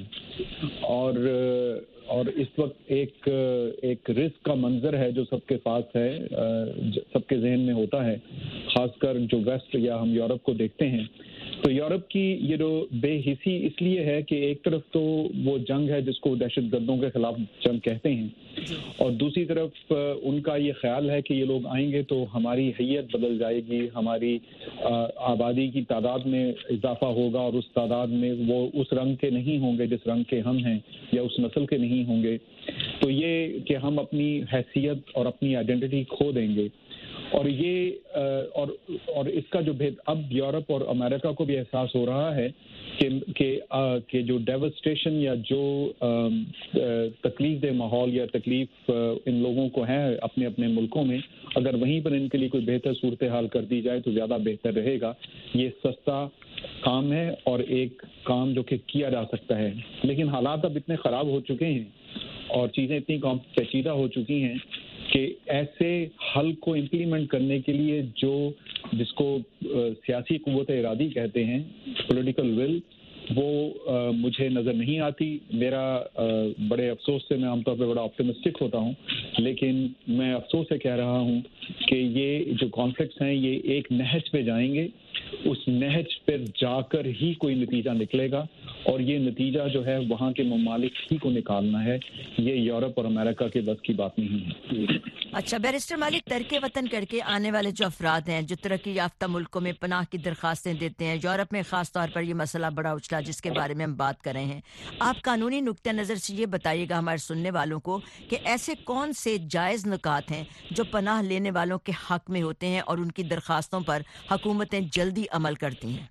اور اس وقت ایک رزق کا منظر ہے جو سب کے پاس ہے, سب کے ذہن میں ہوتا ہے, خاص کر جو ویسٹ یا ہم یورپ کو دیکھتے ہیں. تو یورپ کی یہ جو بے حسی اس لیے ہے کہ ایک طرف تو وہ جنگ ہے جس کو دہشت گردوں کے خلاف جنگ کہتے ہیں, اور دوسری طرف ان کا یہ خیال ہے کہ یہ لوگ آئیں گے تو ہماری حیت بدل جائے گی, ہماری آبادی کی تعداد میں اضافہ ہوگا, اور اس تعداد میں وہ اس رنگ کے نہیں ہوں گے جس رنگ کے ہم ہیں, یا اس نسل کے نہیں ہوں گے. تو یہ کہ ہم اپنی حیثیت اور اپنی آئیڈینٹی کھو دیں گے. اور یہ اور اس کا جو اب یورپ اور امریکہ کو بھی احساس ہو رہا ہے کہ جو ڈیوسٹیشن یا جو تکلیف دہ ماحول یا تکلیف ان لوگوں کو ہے اپنے اپنے ملکوں میں, اگر وہیں پر ان کے لیے کوئی بہتر صورتحال کر دی جائے تو زیادہ بہتر رہے گا. یہ سستا کام ہے اور ایک کام جو کہ کیا جا سکتا ہے, لیکن حالات اب اتنے خراب ہو چکے ہیں اور چیزیں اتنی پیچیدہ ہو چکی ہیں کہ ایسے حل کو امپلیمنٹ کرنے کے لیے جس کو سیاسی قوت ارادی کہتے ہیں, پولیٹیکل ول, وہ مجھے نظر نہیں آتی. میرا بڑے افسوس سے, میں عام طور پہ بڑا آپٹمسٹک ہوتا ہوں, لیکن میں افسوس سے کہہ رہا ہوں کہ یہ جو کانفلکٹس ہیں یہ ایک نہج پہ جائیں گے, اس نہج پر جا کر ہی کوئی نتیجہ نکلے گا, اور یہ نتیجہ جو ہے وہاں کے ممالک ہی کو نکالنا ہے. یہ یورپ اور امریکہ کے بس کی بات نہیں ہے. اچھا بیرسٹر مالک, ترک وطن کر کے آنے والے جو افراد ہیں جو ترقی یافتہ ملکوں میں پناہ کی درخواستیں دیتے ہیں, یورپ میں خاص طور پر یہ مسئلہ بڑا اچھلا جس کے بارے میں ہم بات کر رہے ہیں, آپ قانونی نقطہ نظر سے یہ بتائیے گا ہمارے سننے والوں کو کہ ایسے کون سے جائز نکات ہیں جو پناہ لینے والوں کے حق میں ہوتے ہیں اور ان کی درخواستوں پر حکومتیں جلدی عمل کرتی ہیں.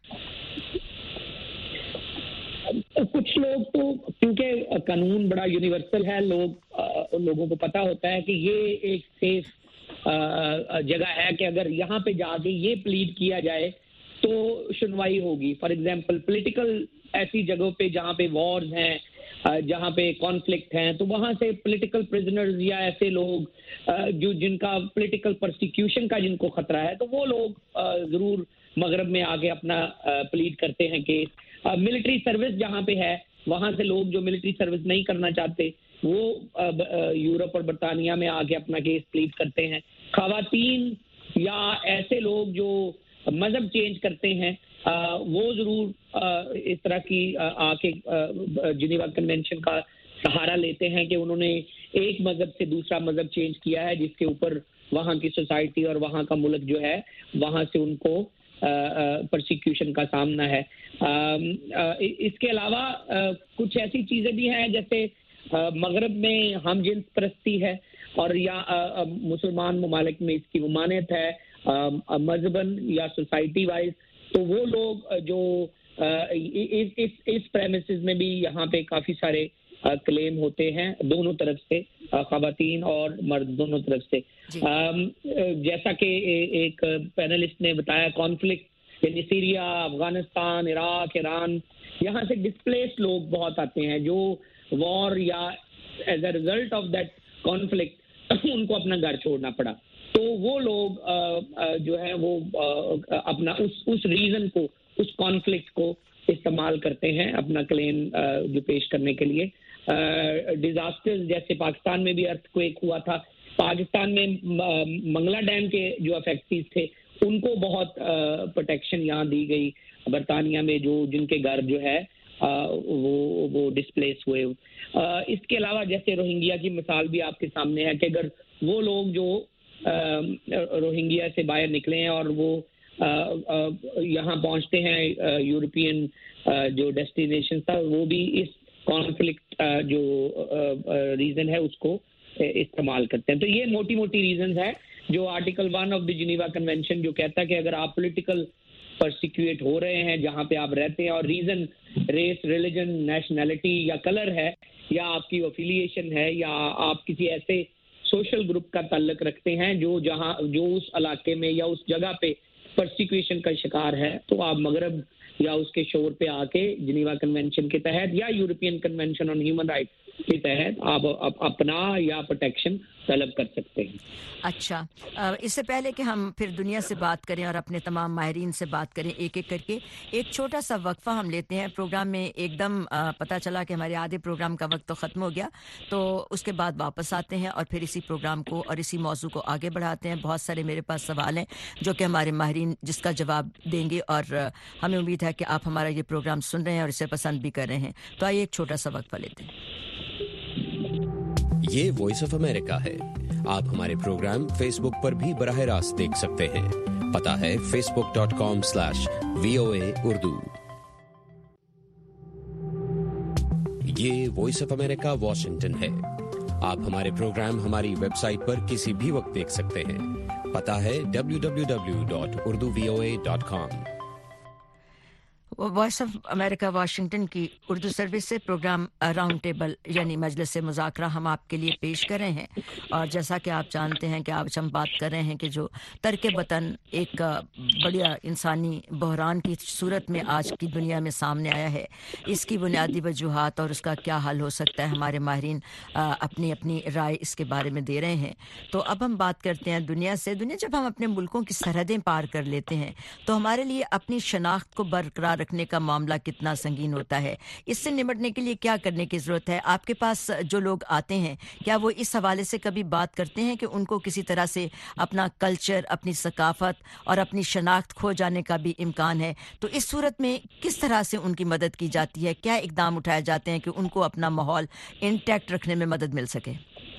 کچھ لوگ تو کیونکہ قانون بڑا یونیورسل ہے, لوگوں کو پتہ ہوتا ہے کہ یہ ایک سیف جگہ ہے کہ اگر یہاں پہ جا کے یہ پلیڈ کیا جائے تو سنوائی ہوگی. فار ایگزامپل پولیٹیکل ایسی جگہوں پہ جہاں پہ وارز ہیں, جہاں پہ کانفلکٹ ہیں, تو وہاں سے پولیٹیکل پرزنرز یا ایسے لوگ جو جن کا پولیٹیکل پرسیکیوشن کا جن کو خطرہ ہے, تو وہ لوگ ضرور مغرب میں آگے اپنا پلیڈ کرتے ہیں. کہ ملٹری سروس جہاں پہ ہے وہاں سے لوگ جو ملٹری سروس نہیں کرنا چاہتے وہ یورپ اور برطانیہ میں آگے اپنا کیس پلیڈ کرتے ہیں. خواتین یا ایسے لوگ جو مذہب چینج کرتے ہیں وہ ضرور اس طرح کی آ کے جنیوا کنونشن کا سہارا لیتے ہیں کہ انہوں نے ایک مذہب سے دوسرا مذہب چینج کیا ہے جس کے اوپر وہاں کی سوسائٹی اور وہاں کا ملک جو ہے وہاں سے ان کو پرسیکیوشن کا سامنا ہے. اس کے علاوہ کچھ ایسی چیزیں بھی ہیں جیسے مغرب میں ہم جنس پرستی ہے, اور یا مسلمان ممالک میں اس کی ممانعت ہے مذہباً یا سوسائٹی وائز. تو وہ لوگ جو اس پریمیسز میں بھی یہاں پہ کافی سارے کلیم ہوتے ہیں دونوں طرف سے, خواتین اور مرد دونوں طرف سے. جیسا کہ ایک پینلسٹ نے بتایا, کانفلکٹ یعنی سیریا, افغانستان, عراق, ایران, یہاں سے ڈسپلیس لوگ بہت آتے ہیں جو وار یا as a result of that conflict ان کو اپنا گھر چھوڑنا پڑا. تو وہ لوگ جو ہے وہ اپنا اس ریزن کو, اس کانفلکٹ کو استعمال کرتے ہیں اپنا کلیم جو پیش کرنے کے لیے. ڈیزاسٹر جیسے پاکستان میں بھی ارتھ کویک ہوا تھا, پاکستان میں منگلا ڈیم کے جو افیکٹیز تھے ان کو بہت پروٹیکشن یہاں دی گئی برطانیہ میں, جو جن کے گھر جو ہے وہ ڈسپلیس ہوئے. اس کے علاوہ جیسے روہنگیا کی مثال بھی آپ کے سامنے ہے کہ اگر وہ لوگ جو روہنگیا سے باہر نکلے ہیں اور وہ یہاں پہنچتے ہیں یورپین جو ڈیسٹینیشن تھا, وہ بھی اس کانفلکٹ جو ریزن ہے اس کو استعمال کرتے ہیں. تو یہ موٹی موٹی ریزنز ہیں جو article 1 of the Geneva convention جو کہتا ہے کہ اگر آپ پولیٹیکل پرسیکیوٹ ہو رہے ہیں جہاں پہ آپ رہتے ہیں اور ریزن ریس, ریلیجن, نیشنلٹی یا کلر ہے یا آپ کی افیلیشن ہے یا آپ کسی ایسے سوشل گروپ کا تعلق رکھتے ہیں جو اس علاقے میں یا اس جگہ پہ پرسیکیوشن کا شکار ہے, تو آپ مغرب یا اس کے شور پہ آ کے جنیوا کنونشن کے تحت یا European convention on human right के तहत आप अपना या प्रोटेक्शन तलब कर सकते हैं। अच्छा, इससे पहले कि हम फिर दुनिया से बात करें और अपने तमाम माहिरीन से बात करें एक एक करके, एक छोटा सा वक्फा हम लेते हैं। प्रोग्राम में एकदम पता चला कि हमारे आधे प्रोग्राम का वक्त तो ख़त्म हो गया, तो उसके बाद वापस आते हैं और फिर इसी प्रोग्राम को और इसी मौजू को आगे बढ़ाते हैं। बहुत सारे मेरे पास सवाल हैं जो कि हमारे माहिरीन जिसका जवाब देंगे, और हमें उम्मीद है कि आप हमारा ये प्रोग्राम सुन रहे हैं और इसे पसंद भी कर रहे हैं। तो आइए एक छोटा सा वक्फा लेते हैं। ये वॉइस ऑफ अमेरिका है। आप हमारे प्रोग्राम फेसबुक पर भी बराह रास्त देख सकते हैं। पता है facebook.com/VOA Urdu। ये वॉइस ऑफ अमेरिका वाशिंगटन है। आप हमारे प्रोग्राम हमारी वेबसाइट पर किसी भी वक्त देख सकते हैं। पता है www.urduvoa.com। Voice of America Washington की उर्दू सर्विस से प्रोग्राम राउंड टेबल यानी मजलिस मुज़ाकरा हम आपके लिए पेश कर रहे हैं। और जैसा कि आप जानते हैं कि आज हम बात कर रहे हैं कि जो तर्क वतन एक बढ़िया इंसानी बहरान की सूरत में आज की दुनिया में सामने आया है, इसकी बुनियादी वजूहात और उसका क्या हल हो सकता है, हमारे माहिरीन अपनी अपनी राय इसके बारे में दे रहे हैं। तो अब हम बात करते हैं दुनिया से। दुनिया जब हम अपने मुल्कों की सरहदें पार कर लेते हैं तो हमारे लिए अपनी शनाख्त को बरकरार रखने का मामला कितना संगीन होता है। इससे निपटने के लिए क्या करने की ज़रूरत है? आपके पास जो लोग आते हैं, क्या वो इस हवाले से कभी बात करते हैं कि उनको किसी तरह से अपना कल्चर, अपनी सकाफत और अपनी शनाख्त खो जाने का भी इम्कान है? तो इस सूरत में किस तरह से उनकी मदद की जाती है? क्या इकदाम उठाए जाते हैं कि उनको अपना माहौल इंटैक्ट रखने में मदद मिल सके?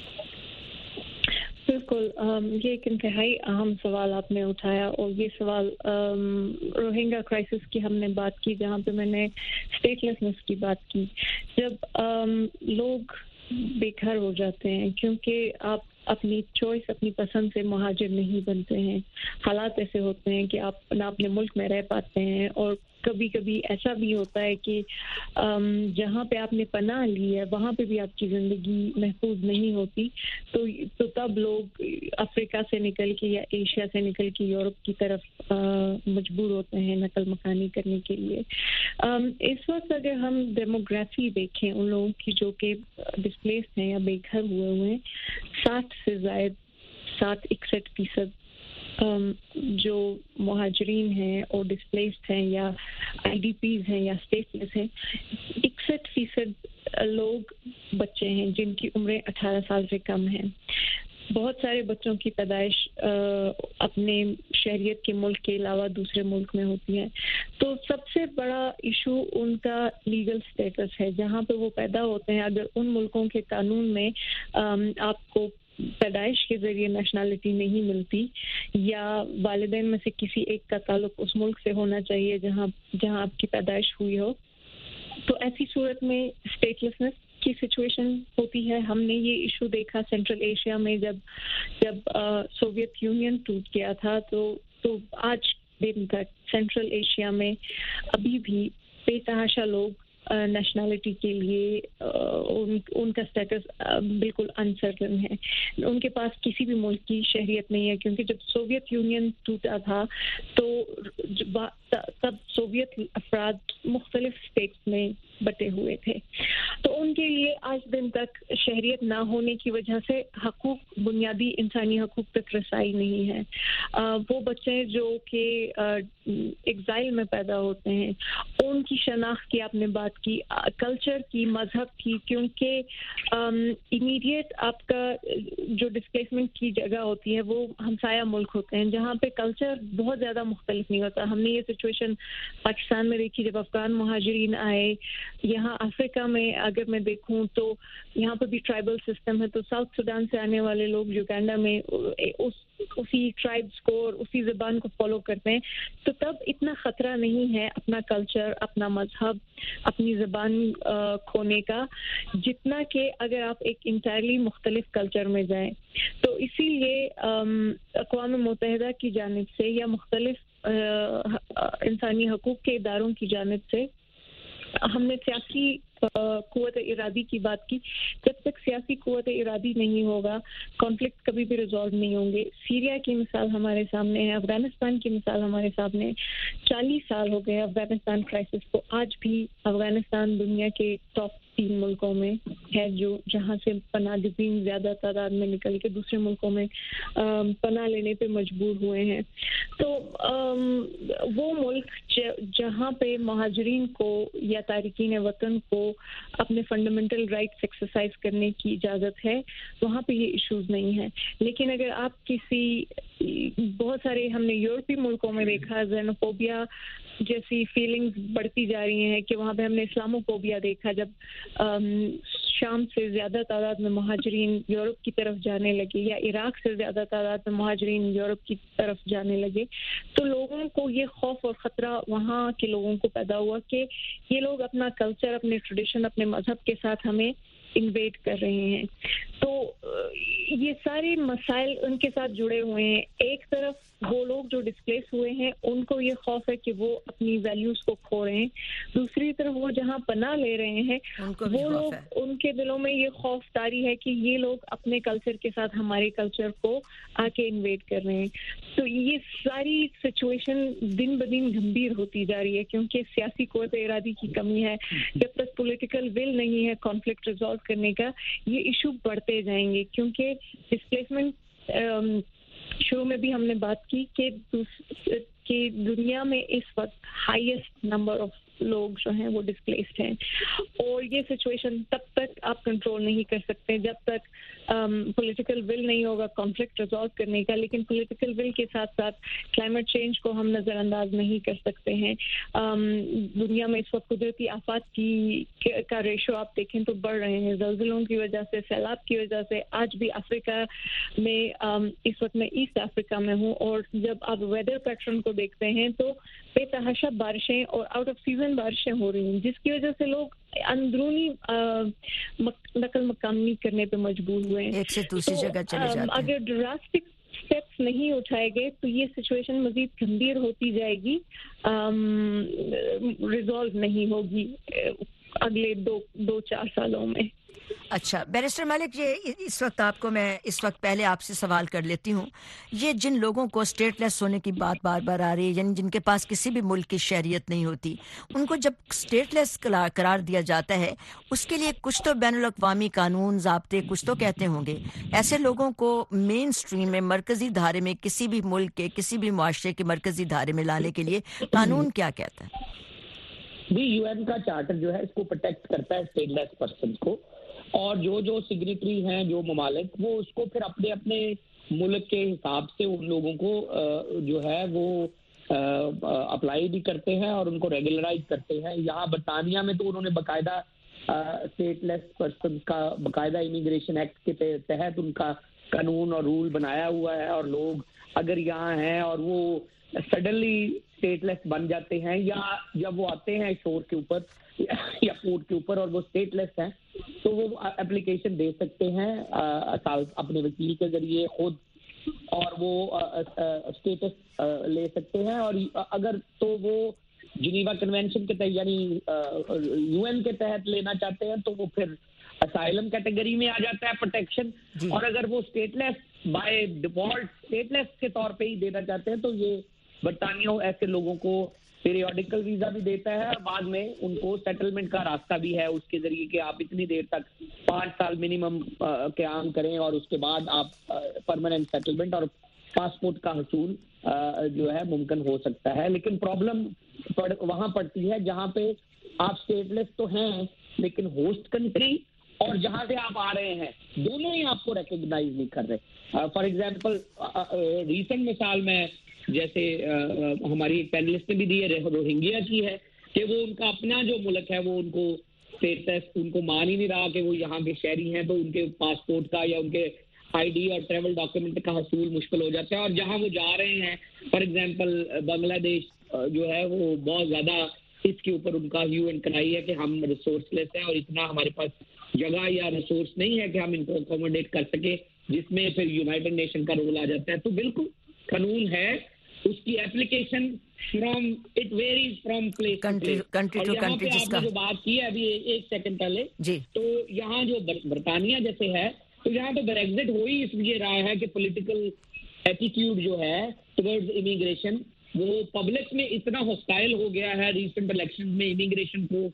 बिल्कुल, ये एक इंतहाई अहम सवाल आपने उठाया, और ये सवाल रोहिंग्या क्राइसिस की हमने बात की, जहाँ पे मैंने स्टेटलेसनेस की बात की। जब लोग बेघर हो जाते हैं क्योंकि आप अपनी चॉइस, अपनी पसंद से मुहाजिर नहीं बनते हैं, हालात ऐसे होते हैं कि आप ना अपने मुल्क में रह पाते हैं, और कभी कभी ऐसा भी होता है कि जहाँ पे आपने पनाह ली है वहाँ पे भी आपकी ज़िंदगी महफूज नहीं होती, तो तब लोग अफ्रीका से निकल के या एशिया से निकल के यूरोप की तरफ मजबूर होते हैं नकल मकानी करने के लिए। इस वक्त अगर हम डेमोग्राफी देखें उन लोगों की जो कि डिस्प्लेस्ड हैं या बेघर हुए हैं, 60 से ज़ायद 61% जो मुहाजिरीन हैं और डिस्प्लेस्ड हैं या IDPs हैं या स्टेटलेस हैं, 61% लोग बच्चे हैं जिनकी उम्रें 18 साल से कम हैं। बहुत सारे बच्चों की पैदाइश अपने शहरियत के मुल्क के अलावा दूसरे मुल्क में होती है। तो सबसे बड़ा इशू उनका लीगल स्टेटस है, जहाँ पे वो पैदा होते हैं। अगर उन मुल्कों के कानून में आपको पैदाइश के जरिए नेशनलिटी नहीं मिलती, या वालिदैन में से किसी एक का ताल्लुक उस मुल्क से होना चाहिए जहाँ आपकी पैदाइश हुई हो, तो ऐसी सूरत में स्टेटलेसनेस की सिचुएशन होती है। हमने ये इशू देखा सेंट्रल एशिया में जब सोवियत यूनियन टूट गया था, तो आज दिन तक सेंट्रल एशिया में अभी भी बेतहाशा लोग नेशनलिटी के लिए उनका स्टेटस बिल्कुल अनसर्टन है। उनके पास किसी भी मुल्क की शहरियत नहीं है, क्योंकि जब सोवियत यूनियन टूटा था तो तब सोवियत अफराद मुख्तलिफ स्टेट्स में बटे हुए थे, तो उनके लिए आज दिन तक शहरियत ना होने की वजह से हकूक, बुनियादी इंसानी हकूक तक रसाई नहीं है। वो बच्चे जो कि एग्जाइल में पैदा होते हैं, उनकी शनाख्त की आपने बात की, कल्चर की, मजहब की, क्योंकि इमीडिएट आपका जो डिस्प्लेसमेंट की जगह होती है वो हमसाया मुल्क होते हैं जहाँ पे कल्चर बहुत ज़्यादा मुख्तलिफ नहीं होता। हमने ये सिचुएशन पाकिस्तान में देखी जब अफगान मुहाजिरीन आए। यहाँ अफ्रीका में अगर मैं देखूं तो यहाँ पर भी ट्राइबल सिस्टम है, तो साउथ सुडान से आने वाले लोग युगांडा में उसी ट्राइब्स को और उसी ज़बान को फॉलो करते हैं, तो तब इतना ख़तरा नहीं है अपना कल्चर, अपना मजहब, अपनी ज़बान खोने का, जितना कि अगर आप एक इंटायरली मुख्तलिफ कल्चर में जाएं। तो इसीलिए अक़वाम मुत्तहिदा की जानिब से या मुख्तलिफ इंसानी हकूक़ के इदारों की जानिब से हमने सियासी क़ुव्वत इरादी की बात की। जब तक सियासी क़ुव्वत इरादी नहीं होगा, कॉन्फ्लिक्ट कभी भी रिजॉल्व नहीं होंगे। सीरिया की मिसाल हमारे सामने है, अफगानिस्तान की मिसाल हमारे सामने है। 40 साल हो गए अफगानिस्तान क्राइसिस को, आज भी अफगानिस्तान दुनिया के टॉप 3 मुल्कों में है जो जहाँ से पनाहगज़ीन ज़्यादा तादाद में निकल के दूसरे मुल्कों में पनाह लेने पे मजबूर हुए हैं। तो वो मुल्क जहाँ पे महाजरीन को या तारिकीन वतन को अपने फंडामेंटल राइट्स एक्सरसाइज करने की इजाज़त है, वहाँ पे ये इश्यूज नहीं है। लेकिन अगर आप बहुत सारे हमने यूरोपीय मुल्कों में देखा ज़ेनोफोबिया जैसी फीलिंग्स बढ़ती जा रही हैं कि वहाँ पे हमने इस्लामोफोबिया देखा जब शाम से ज़्यादा तादाद में महाजरीन यूरोप की तरफ जाने लगे या इराक से ज़्यादा तादाद में महाजरीन यूरोप की तरफ जाने लगे, तो लोगों को ये खौफ और ख़तरा वहाँ के लोगों को पैदा हुआ कि ये लोग अपना कल्चर, अपने ट्रेडिशन, अपने मज़हब के साथ हमें इन्वेड कर रहे हैं। तो ये सारे मसाइल उनके साथ जुड़े हुए हैं। एक तरफ वो लोग जो डिस्प्लेस हुए हैं उनको ये खौफ है कि वो अपनी वैल्यूज को खो रहे हैं, दूसरी तरफ वो जहाँ पनाह ले रहे हैं वो लोग, उनके दिलों में ये खौफ तारी है कि ये लोग अपने कल्चर के साथ हमारे कल्चर को आके इन्वेड कर रहे हैं। तो ये सारी सिचुएशन दिन ब दिन गंभीर होती जा रही है क्योंकि सियासी क़ुव्वत इरादी की कमी है। जब तक पॉलिटिकल विल नहीं है कॉन्फ्लिक्ट रिजॉल्व करने का, ये इशू बढ़ते जाएंगे क्योंकि डिस्प्लेसमेंट शुरू में भी हमने बात की कि दुनिया में इस वक्त हाईएस्ट नंबर ऑफ लोग जो हैं वो डिस्प्लेस्ड हैं और ये सिचुएशन तब तक आप कंट्रोल नहीं कर सकते जब तक पॉलिटिकल विल नहीं होगा कॉन्फ्लिक्ट रिजॉल्व करने का। लेकिन पॉलिटिकल विल के साथ साथ क्लाइमेट चेंज को हम नज़रअंदाज नहीं कर सकते हैं। दुनिया में इस वक्त कुदरती आफात का रेशो आप देखें तो बढ़ रहे हैं, ज़लज़लों की वजह से, सैलाब की वजह से। आज भी अफ्रीका में इस वक्त मैं ईस्ट अफ्रीका में हूँ और जब आप वेदर पैटर्न को देखते हैं तो बेतहाशा बारिशें और आउट ऑफ सीजन बारिशें हो रही हैं जिसकी वजह से लोग अंदरूनी नकल मकानी करने पे मजबूर हुए हैं, एक से दूसरी जगह चले जाते हैं। अगर ड्रास्टिक स्टेप्स नहीं उठाए गए तो ये सिचुएशन मजीद गंभीर होती जाएगी, रिजॉल्व नहीं होगी अगले 2-4 सालों में। अच्छा बैरिस्टर मलिक, ये इस वक्त आपको मैं पहले आपसे सवाल कर लेती हूँ, ये जिन लोगों को स्टेटलेस होने की बात बार बार आ रही है, यानी जिनके पास किसी भी मुल्क की शहरियत नहीं होती, उनको जब स्टेटलेस करार दिया जाता है उसके लिए कुछ तो बैनुल-अक़वामी कानून ज़ाब्ते कुछ तो कहते होंगे। ऐसे लोगों को मेन स्ट्रीम में मरकज़ी धारे में किसी भी मुल्क के किसी भी मुआशरे के मरकज़ी धारे में लाने के लिए कानून क्या कहता है? भी यूएन का चार्टर जो है इसको प्रोटेक्ट करता है स्टेटलेस पर्सन को, और जो सिग्नेटरी हैं जो ममालिक वो उसको फिर अपने अपने मुल्क के हिसाब से उन लोगों को जो है वो अप्लाई भी करते हैं और उनको रेगुलराइज करते हैं। यहाँ बरतानिया में तो उन्होंने बाकायदा स्टेटलेस पर्सन का बाकायदा इमिग्रेशन एक्ट के तहत उनका कानून और रूल बनाया हुआ है, और लोग अगर यहाँ हैं और वो सडनली स्टेटलेस बन जाते हैं या जब वो आते हैं शोर के ऊपर या पोर्ट के ऊपर और वो स्टेटलेस हैं तो वो एप्लीकेशन दे सकते हैं अपने वकील के जरिए खुद, और वो स्टेटस ले सकते हैं। और अगर तो वो जिनीवा कन्वेंशन के तहत यानी यूएन के तहत लेना चाहते हैं तो वो फिर असाइलम कैटेगरी में आ जाता है प्रोटेक्शन, और अगर वो स्टेटलेस बाय डिफॉल्ट स्टेटलेस के तौर पे ही देना चाहते हैं तो ये बरतानिया ऐसे लोगों को पीरियोडिकल वीजा भी देता है और बाद में उनको सेटलमेंट का रास्ता भी है उसके जरिए कि आप इतनी देर तक 5 साल मिनिमम क़याम करें और उसके बाद आप परमानेंट सेटलमेंट और पासपोर्ट का हसूल जो है मुमकिन हो सकता है। लेकिन प्रॉब्लम वहाँ पड़ती है जहाँ पे आप स्टेटलेस तो हैं लेकिन होस्ट कंट्री और जहाँ से आप आ रहे हैं दोनों ही आपको रिकॉग्नाइज नहीं कर रहे। फॉर एग्जाम्पल रिसेंट मिसाल में जैसे हमारी पैनलिस्ट ने भी दी है रोहिंग्या की है कि वो उनका अपना जो मुल्क है वो उनको स्टेटस उनको मान ही नहीं रहा कि वो यहाँ के शहरी हैं, तो उनके पासपोर्ट का या उनके आईडी और ट्रैवल डॉक्यूमेंट का हसूल मुश्किल हो जाता है। और जहाँ वो जा रहे हैं फॉर एग्जांपल बांग्लादेश जो है वो बहुत ज़्यादा इसके ऊपर उनका ह्यू एंड क्राई है कि हम रिसोर्सलेस हैं और इतना हमारे पास जगह या रिसोर्स नहीं है कि हम इनको अकोमोडेट कर सके, जिसमें फिर यूनाइटेड नेशन का रोल आ जाता है। तो बिल्कुल कानून है, उसकी application from it varies from place country to country. आपने जो बात की है अभी एक सेकंड पहले जी, तो यहाँ जो बरतानिया जैसे है तो यहाँ तो ब्रेक्जिट हो ही इसलिए रहा है कि पॉलिटिकल एटीट्यूड जो है टुवर्ड्स इमिग्रेशन वो पब्लिक में इतना हॉस्टाइल हो गया है। रिसेंट इलेक्शन में इमिग्रेशन को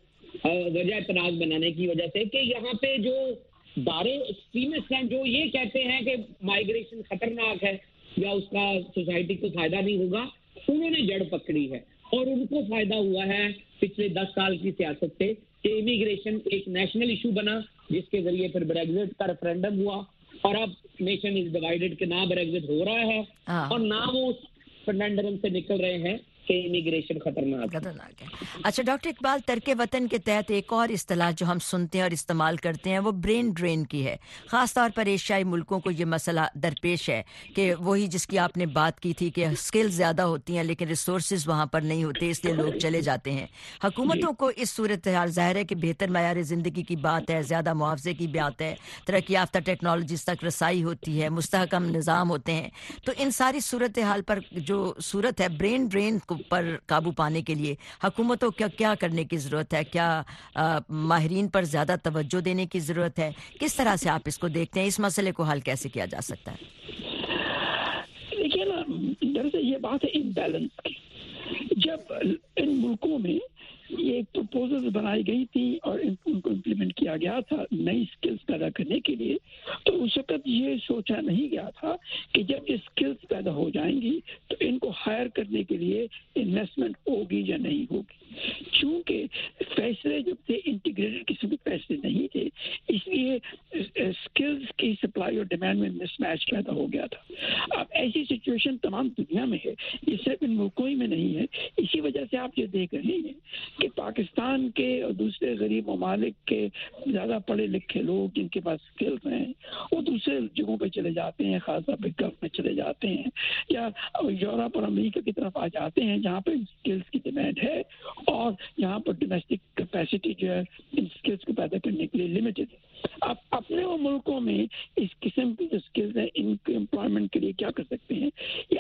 وجہ اعتراض بنانے کی وجہ سے کہ یہاں پہ جو دارے ایکسٹریمسٹ ہیں جو یہ کہتے ہیں کہ مائیگریشن خطرناک ہے یا اس کا سوسائٹی کو فائدہ نہیں ہوگا، انہوں نے جڑ پکڑی ہے اور ان کو فائدہ ہوا ہے پچھلے 10 سال کی سیاست سے کہ امیگریشن ایک نیشنل ایشو بنا، جس کے ذریعے پھر بریگزٹ کا ریفرینڈم ہوا اور اب نیشن از ڈیوائیڈڈ کہ نہ بریگزٹ ہو رہا ہے اور نہ وہ اس کنڈرم سے نکل رہے ہیں کہ امیگریشن خطرناک ہے۔ اچھا ڈاکٹر اقبال، ترک وطن کے تحت ایک اور اصطلاح جو ہم سنتے ہیں اور استعمال کرتے ہیں وہ برین ڈرین کی ہے۔ خاص طور پر ایشیائی ملکوں کو یہ مسئلہ درپیش ہے کہ وہی جس کی آپ نے بات کی تھی کہ اسکل زیادہ ہوتی ہیں لیکن ریسورسز وہاں پر نہیں ہوتے، اس لیے لوگ چلے جاتے ہیں۔ حکومتوں کو اس صورتحال، ظاہر ہے کہ بہتر معیار زندگی کی بات ہے، زیادہ معاوضے کی بات ہے، ترقی یافتہ ٹیکنالوجیز تک رسائی ہوتی ہے، مستحکم نظام ہوتے ہیں، تو ان ساری صورتحال پر جو صورت ہے برین ڈرین پر قابو پانے کے لیے حکومتوں کو کیا کرنے کی ضرورت ہے؟ کیا ماہرین پر زیادہ توجہ دینے کی ضرورت ہے؟ کس طرح سے آپ اس کو دیکھتے ہیں؟ اس مسئلے کو حل کیسے کیا جا سکتا ہے؟ دیکھیے نا، دراصل یہ بات ہے امبیلنس کی۔ جب ان ملکوں میں یہ پروپوزل بنائی گئی تھی اور ان کو امپلیمنٹ کیا گیا تھا نئی اسکلز پیدا کرنے کے لیے، تو اس وقت یہ سوچا نہیں گیا تھا کہ جب یہ اسکلز پیدا ہو جائیں گی تو ان کو ہائر کرنے کے لیے انویسٹمنٹ ہوگی یا نہیں ہوگی۔ چونکہ فیصلے جب تھے انٹیگریٹڈ قسم کے فیصلے نہیں تھے، اس لیے اسکلز کی سپلائی اور ڈیمانڈ میں مس میچ پیدا ہو گیا تھا۔ اب ایسی سچویشن تمام دنیا میں ہے، یہ صرف ان ملکوں ہی میں نہیں ہے۔ اسی وجہ سے آپ یہ دیکھ رہے ہیں کہ پاکستان کے اور دوسرے غریب ممالک کے زیادہ پڑھے لکھے لوگ جن کے پاس اسکلز ہیں وہ دوسرے جگہوں پہ چلے جاتے ہیں، خاص طور پہ گلف میں چلے جاتے ہیں یا یورپ اور امریکہ کی طرف آ جاتے ہیں جہاں پہ اسکلز کی ڈیمانڈ ہے اور یہاں پر ڈومیسٹک کیپیسٹی جو ہے ان اسکلز کو پیدا کرنے کے لیے لمیٹڈ ہے۔ اب اپنے وہ ملکوں میں اس قسم کی جو اسکلز ہیں ان کے امپلائمنٹ کے لیے کیا کر سکتے ہیں؟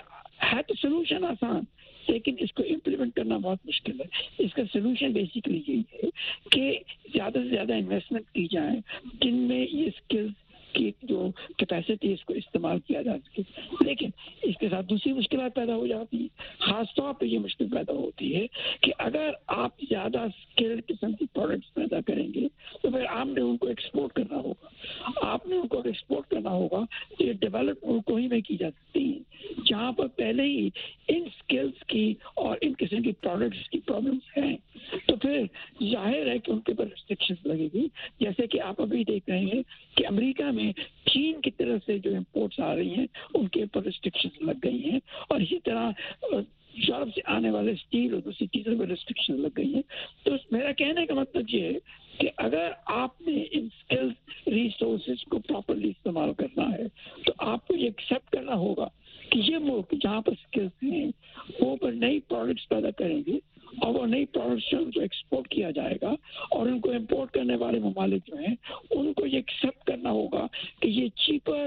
ہے تو سولوشن آسان، لیکن اس کو امپلیمنٹ کرنا بہت مشکل ہے۔ اس کا سولوشن بیسیکلی یہی ہے کہ زیادہ سے زیادہ انویسٹمنٹ کی جائے جن میں یہ اسکلز کی جو کیپیسٹی اس کو استعمال کیا جا سکے، لیکن اس کے ساتھ دوسری مشکلات پیدا ہو جاتی ہیں۔ خاص طور پہ یہ مشکل پیدا ہوتی ہے کہ اگر آپ زیادہ اسکلڈ قسم کی پروڈکٹس پیدا کریں گے تو پھر آپ نے ان کو ایکسپورٹ کرنا ہوگا۔ آپ نے ان کو ایکسپورٹ کرنا ہوگا تو یہ ڈیولپ ملکوں ہی میں کی جا سکتی ہیں جہاں پر پہلے ہی ان اسکلس کی اور ان قسم کی پروڈکٹس کی پرابلمس ہیں، تو پھر ظاہر ہے کہ ان کے اوپر ریسٹرکشنز لگے گی۔ جیسے کہ آپ ابھی دیکھ رہے ہیں کہ امریکہ میں چین کی طرف سے جو امپورٹس آ رہی ہیں ان کے اوپر ریسٹرکشنز لگ گئی ہیں، اور اسی طرح یورپ سے آنے والے اسٹیل اور دوسری چیزوں پہ ریسٹرکشن لگ گئی ہیں۔ تو میرا کہنے کا مطلب یہ ہے کہ اگر آپ نے ان اسکلز ریسورسز کو پراپرلی استعمال کرنا ہے تو آپ کو یہ ایکسیپٹ کرنا ہوگا کہ یہ ملک جہاں پر اسکلز ہیں وہ پر نئی پروڈکٹس پیدا کریں گے اور وہ نئی پروڈکٹس کو ایکسپورٹ کیا جائے گا، اور ان کو امپورٹ کرنے والے ممالک جو ہیں ان کو یہ ایکسیپٹ کرنا ہوگا کہ یہ چیپر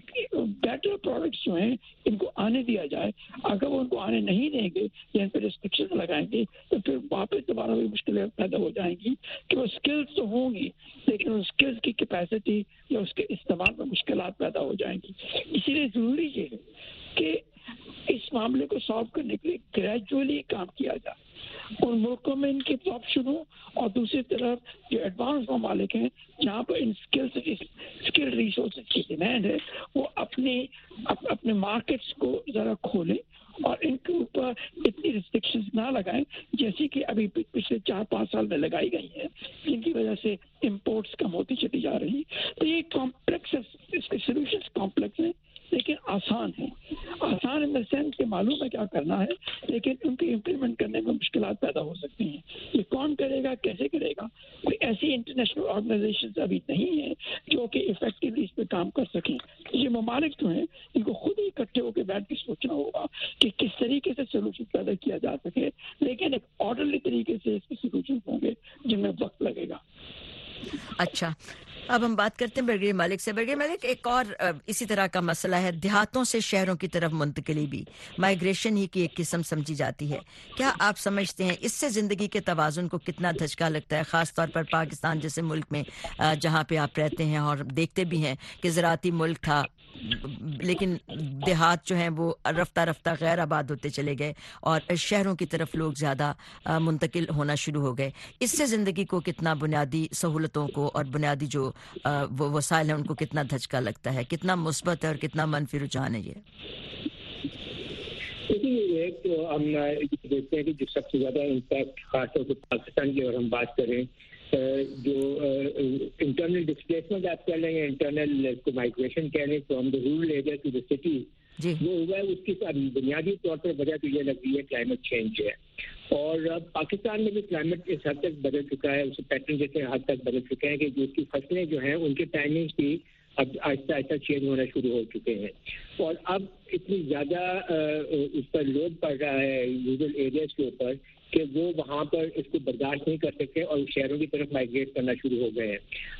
بیٹر پروڈکٹس جو ہیں ان کو آنے دیا جائے۔ اگر وہ ان کو آنے نہیں دیں گے یا ان پہ ریسٹرکشن لگائیں گے تو پھر واپس دوبارہ وہی مشکلیں پیدا ہو جائیں گی کہ وہ اسکلز تو ہوں گی لیکن ان اسکلز کی کیپیسٹی یا اس کے استعمال میں مشکلات پیدا ہو جائیں گی۔ اسی لیے ضروری یہ ہے کہ اس معاملے کو سالو کرنے کے لیے گریجولی کام کیا جائے، ان ملکوں میں ان کی اڈاپشن ہو، اور دوسری طرف جو ایڈوانس ممالک ہیں جہاں پر ان اسکل ریسورسز کی ڈیمانڈ ہے وہ اپنے مارکیٹس کو ذرا کھولیں اور ان کے اوپر اتنی ریسٹرکشنز نہ لگائیں جیسی کہ ابھی پچھلے 4-5 سال میں لگائی گئی ہیں، جن کی وجہ سے امپورٹس کم ہوتی چلی جا رہی ہیں۔ تو یہ کمپلیکس ہے، اس کے سولوشنز کمپلیکس ہیں لیکن آسان ہے۔ آسان ان دا سینس کہ معلوم ہے کیا کرنا ہے، لیکن ان کو امپلیمنٹ کرنے میں مشکلات پیدا ہو سکتی ہیں۔ یہ کون کرے گا، کیسے کرے گا؟ کوئی ایسی انٹرنیشنل آرگنائزیشنز ابھی نہیں ہیں جو کہ افیکٹولی اس پہ کام کر سکیں۔ یہ ممالک جو ہیں ان کو خود ہی اکٹھے ہو کے بیٹھ کے سوچنا ہوگا کہ کس طریقے سے سولوشن پیدا کیا جا سکے، لیکن ایک آرڈرلی طریقے سے اس کے سولوشن ہوں گے جن میں وقت لگے گا۔ اچھا، اب ہم بات کرتے ہیں برگیر ملک سے۔ برگیر ملک، ایک اور اسی طرح کا مسئلہ ہے دیہاتوں سے شہروں کی طرف منتقلی بھی مائیگریشن ہی کی ایک قسم سمجھی جاتی ہے۔ کیا آپ سمجھتے ہیں اس سے زندگی کے توازن کو کتنا دھچکا لگتا ہے، خاص طور پر پاکستان جیسے ملک میں جہاں پہ آپ رہتے ہیں اور دیکھتے بھی ہیں کہ زراعتی ملک تھا، لیکن دیہات جو ہیں وہ رفتہ رفتہ غیر آباد ہوتے چلے گئے اور شہروں کی طرف لوگ زیادہ منتقل ہونا شروع ہو گئے. اس سے زندگی کو کتنا بنیادی سہولتوں کو اور بنیادی جو وسائل ہیں ان کو کتنا دھچکا لگتا ہے, کتنا مثبت ہے اور کتنا منفی رجحان ہے یہ؟ ایک تو ہم دیکھتے ہیں کہ جو سب سے زیادہ امپیکٹ خاص طور سے پاکستان کی اگر ہم بات کریں, جو انٹرنل ڈسپلیسمنٹ آپ کہہ لیں گے, انٹرنل مائگریشن کہہ لیں from the rural area to the city, وہ ہوا ہے. اس کی بنیادی طور پر وجہ تو یہ لگ رہی ہے کلائمیٹ چینج ہے. اور پاکستان میں بھی کلائمیٹ اس حد تک بدل چکا ہے, اس پیٹرن جیسے حد تک بدل چکے ہیں کہ جو اس کی فصلیں جو ہیں ان کے ٹائمنگس بھی اب آہستہ آہستہ چینج ہونا شروع ہو چکے ہیں. اور اب اتنی زیادہ اس پر لوڈ پڑ رہا ہے رورل ایریاز کے اوپر کہ وہ وہاں پر اس کو برداشت نہیں کر سکتے اور شہروں کی طرف مائگریٹ کرنا شروع ہو گئے ہیں.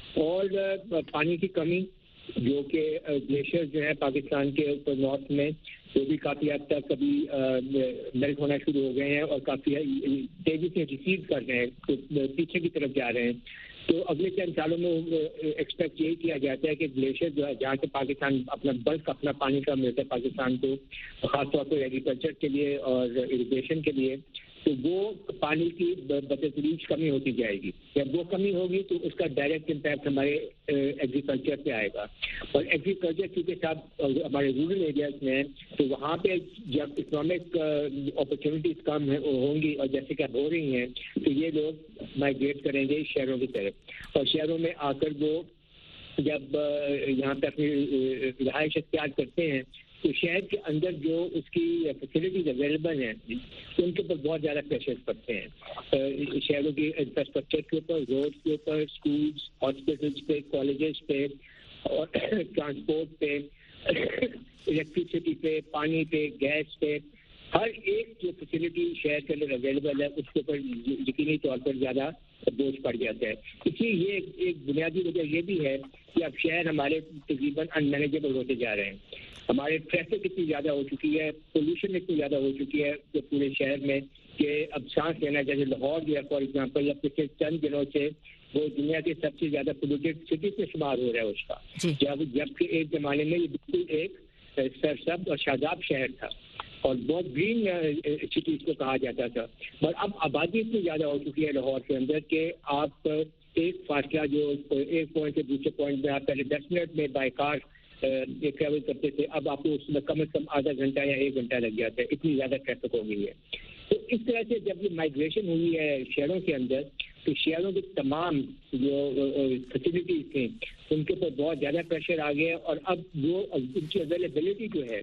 اور پانی کی کمی جو کہ گلیشیئر جو ہیں پاکستان کے اوپر نارتھ میں وہ بھی کافی حد تک کبھی میلٹ ہونا شروع ہو گئے ہیں اور کافی تیزی سے ریسیڈ کر رہے ہیں, پیچھے کی طرف جا رہے ہیں. تو اگلے چند سالوں میں ایکسپیکٹ یہی کیا جاتا ہے کہ گلیشیئر جو ہے جہاں سے پاکستان اپنا بلک اپنا پانی کا ملتا ہے پاکستان کو خاص طور پر ایگریکلچر کے لیے اور اریگیشن کے لیے, تو وہ پانی کی بتدریج کمی ہوتی جائے گی. جب وہ کمی ہوگی تو اس کا ڈائریکٹ امپیکٹ ہمارے ایگریکلچر پہ آئے گا. اور ایگریکلچر کیونکہ سب ہمارے رورل ایریاز میں ہیں تو وہاں پہ جب اکنامک اپرچونیٹیز کم ہوں گی اور جیسے کہ ہو رہی ہیں تو یہ لوگ مائگریٹ کریں گے شہروں کی طرف, اور شہروں میں آ کر وہ جب یہاں پہ اپنی رہائش اختیار کرتے ہیں تو شہر کے اندر جو اس کی فیسلٹیز اویلیبل ہیں ان کے اوپر بہت زیادہ پریشر پڑتے ہیں. شہروں کی انفراسٹرکچر کے اوپر, روڈ کے اوپر, اسکولس, ہاسپٹلس پہ, کالجز پہ اور ٹرانسپورٹ پہ, الیکٹریسٹی پہ, پانی پہ, گیس پہ, ہر ایک جو فیسلٹی شہر کے اندر اویلیبل ہے اس کے اوپر یقینی طور پر زیادہ بوجھ پڑ جاتا ہے. اس لیے یہ ایک بنیادی وجہ یہ بھی ہے کہ اب شہر ہمارے تقریباً ان مینیجیبل ہوتے جا رہے ہیں. ہمارے ٹریفک اتنی زیادہ ہو چکی ہے, پولوشن اتنی زیادہ ہو چکی ہے جو پورے شہر میں کہ اب سانس لینا, جیسے لاہور جو ہے فار ایگزامپل اب پچھلے چند دنوں سے وہ دنیا کے سب سے زیادہ پولوٹیڈ سٹیز میں شمار ہو رہا ہے اس کا, جبکہ ایک زمانے میں یہ بالکل ایک سرسبز اور شاداب شہر تھا اور بہت گرین سٹیز کو کہا جاتا تھا. پر اب آبادی اتنی زیادہ ہو چکی ہے لاہور کے اندر کہ آپ ایک فاصلہ جو ایک پوائنٹ سے دوسرے پوائنٹ میں آپ پہلے 10 منٹ میں بائی کار ٹریول کرتے تھے, اب آپ کو اس میں کم از کم آدھا گھنٹہ یا 1 گھنٹہ لگ جاتا ہے, اتنی زیادہ ٹریفک ہو گئی ہے. تو اس طرح سے جب یہ مائگریشن ہوئی ہے شہروں کے اندر تو شہروں کے تمام جو فیسلٹیز تھیں ان کے اوپر بہت زیادہ پریشر آ گیا, اور اب وہ ان کی اویلیبلٹی جو ہے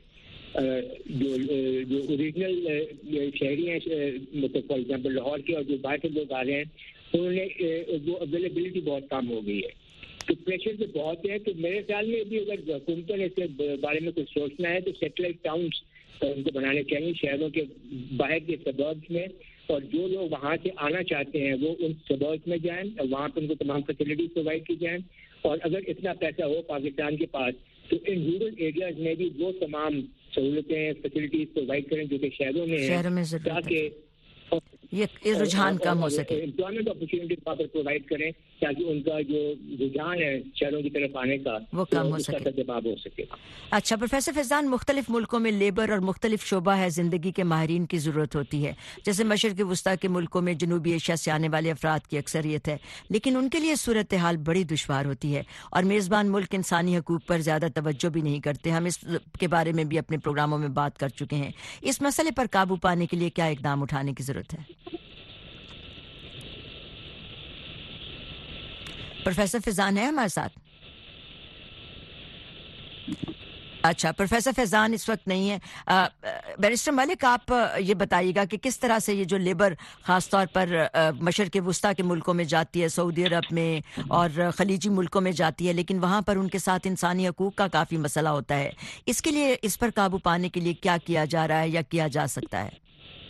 جو اوریجنل شہری ہیں مطلب فار ایگزامپل لاہور کے اور جو باہر کے لوگ آ رہے ہیں انہوں نے وہ اویلیبلٹی بہت کم ہو گئی ہے. تو پریشر تو بہت ہے. تو میرے خیال میں بھی اگر حکومتوں نے اس کے بارے میں کچھ سوچنا ہے تو سیٹلائٹ ٹاؤنس ان کو بنانے چاہیے شہروں کے باہر کے سبربس میں, اور جو لوگ وہاں سے آنا چاہتے ہیں وہ ان سبربس میں جائیں اور وہاں پہ ان کو تمام فیسلٹیز پرووائڈ کی جائیں. اور اگر اتنا پیسہ ہو پاکستان کے پاس تو ان رورل ایریاز میں بھی وہ تمام سہولتیں فیسلٹیز پرووائڈ کریں جو کہ شہروں میں ہیں, تاکہ یہ رجحان کم ہو سکے. امپلائمنٹ اپرچونیٹیز وہاں پر پرووائڈ کریں تاکہ ان کا جو رجحان ہے شہروں کی طرف آنے کا وہ کم ہو سکے, جواب ہو سکے. اچھا پروفیسر فیضان, مختلف ملکوں میں لیبر اور مختلف شعبہ ہے زندگی کے ماہرین کی ضرورت ہوتی ہے. جیسے مشرق وسطیٰ کے ملکوں میں جنوبی ایشیا سے آنے والے افراد کی اکثریت ہے, لیکن ان کے لیے صورتحال بڑی دشوار ہوتی ہے اور میزبان ملک انسانی حقوق پر زیادہ توجہ بھی نہیں کرتے. ہم اس کے بارے میں بھی اپنے پروگراموں میں بات کر چکے ہیں. اس مسئلے پر قابو پانے کے لیے کیا اقدام اٹھانے کی ضرورت ہے؟ پروفیسر فیضان ہے ہمارے ساتھ؟ اچھا, پروفیسر فیضان اس وقت نہیں ہے. بیرسٹر ملک, آپ یہ بتائیے گا کہ کس طرح سے یہ جو لیبر خاص طور پر مشرق وسطیٰ کے ملکوں میں جاتی ہے, سعودی عرب میں اور خلیجی ملکوں میں جاتی ہے, لیکن وہاں پر ان کے ساتھ انسانی حقوق کا کافی مسئلہ ہوتا ہے. اس کے لیے اس پر قابو پانے کے لیے کیا کیا جا رہا ہے یا کیا جا سکتا ہے؟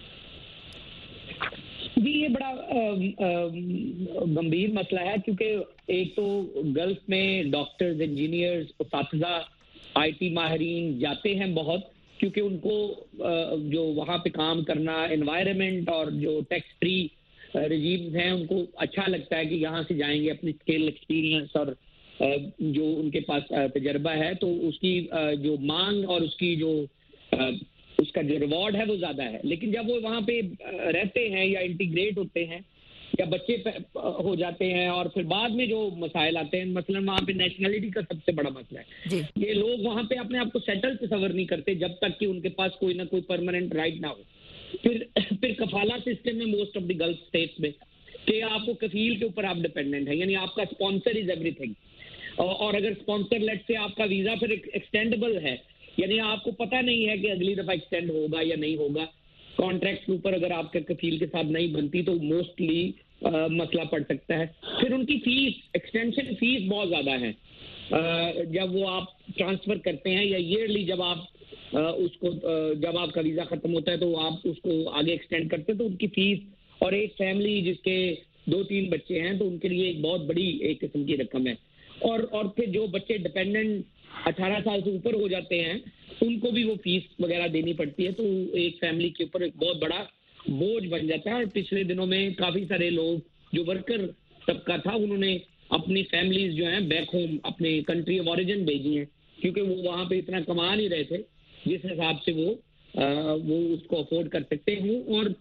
جی, یہ بڑا گمبھیر مسئلہ ہے کیونکہ ایک تو گلف میں ڈاکٹرز, انجینئرز, اساتذہ, آئی ٹی ماہرین جاتے ہیں بہت, کیونکہ ان کو جو وہاں پہ کام کرنا, انوائرمنٹ اور جو ٹیکس فری رجیمز ہیں ان کو اچھا لگتا ہے کہ یہاں سے جائیں گے, اپنی اسکل, ایکسپیرینس اور جو ان کے پاس تجربہ ہے تو اس کی جو مانگ اور اس کی جو اس کا جو ریوارڈ ہے وہ زیادہ ہے. لیکن جب وہ وہاں پہ رہتے ہیں یا انٹیگریٹ ہوتے ہیں یا بچے ہو جاتے ہیں اور پھر بعد میں جو مسائل آتے ہیں, مثلا وہاں پہ نیشنلٹی کا سب سے بڑا مسئلہ ہے جی. یہ لوگ وہاں پہ اپنے آپ کو سیٹل تصور نہیں کرتے جب تک کہ ان کے پاس کوئی نہ کوئی پرماننٹ رائٹ نہ ہو. پھر کفالہ سسٹم میں most of the Gulf states میں کہ آپ کو کفیل کے اوپر آپ ڈپینڈنٹ ہیں, یعنی آپ کا اسپانسر از ایوری تھنگ. اور اگر اسپانسر لیٹ سے آپ کا ویزا پھر ایکسٹینڈیبل ہے, یعنی آپ کو پتہ نہیں ہے کہ اگلی دفعہ ایکسٹینڈ ہوگا یا نہیں ہوگا, کانٹریکٹ کے اوپر اگر آپ کے کفیل کے ساتھ نہیں بنتی تو موسٹلی مسئلہ پڑ سکتا ہے. پھر ان کی فیس, ایکسٹینشن فیس بہت زیادہ ہے جب وہ آپ ٹرانسفر کرتے ہیں یا ایئرلی جب آپ اس کو جب آپ کا ویزا ختم ہوتا ہے تو آپ اس کو آگے ایکسٹینڈ کرتے ہیں تو ان کی فیس, اور ایک فیملی جس کے 2-3 بچے ہیں تو ان کے لیے ایک بہت بڑی ایک قسم کی رقم ہے. اور پھر جو بچے ڈپینڈنٹ 18 سال سے اوپر ہو جاتے ہیں ان کو بھی وہ فیس وغیرہ دینی پڑتی ہے, تو ایک فیملی کے اوپر ایک بہت بڑا بوجھ بن جاتا ہے. اور پچھلے دنوں میں کافی سارے لوگ جو ورکر طبقہ تھا انہوں نے اپنی فیملیز جو ہیں بیک ہوم اپنے کنٹری آف اوریجن بھیجی ہیں, کیونکہ وہ وہاں پہ اتنا کما نہیں رہے تھے جس حساب سے وہ اس کو افورڈ کر سکتے ہوں.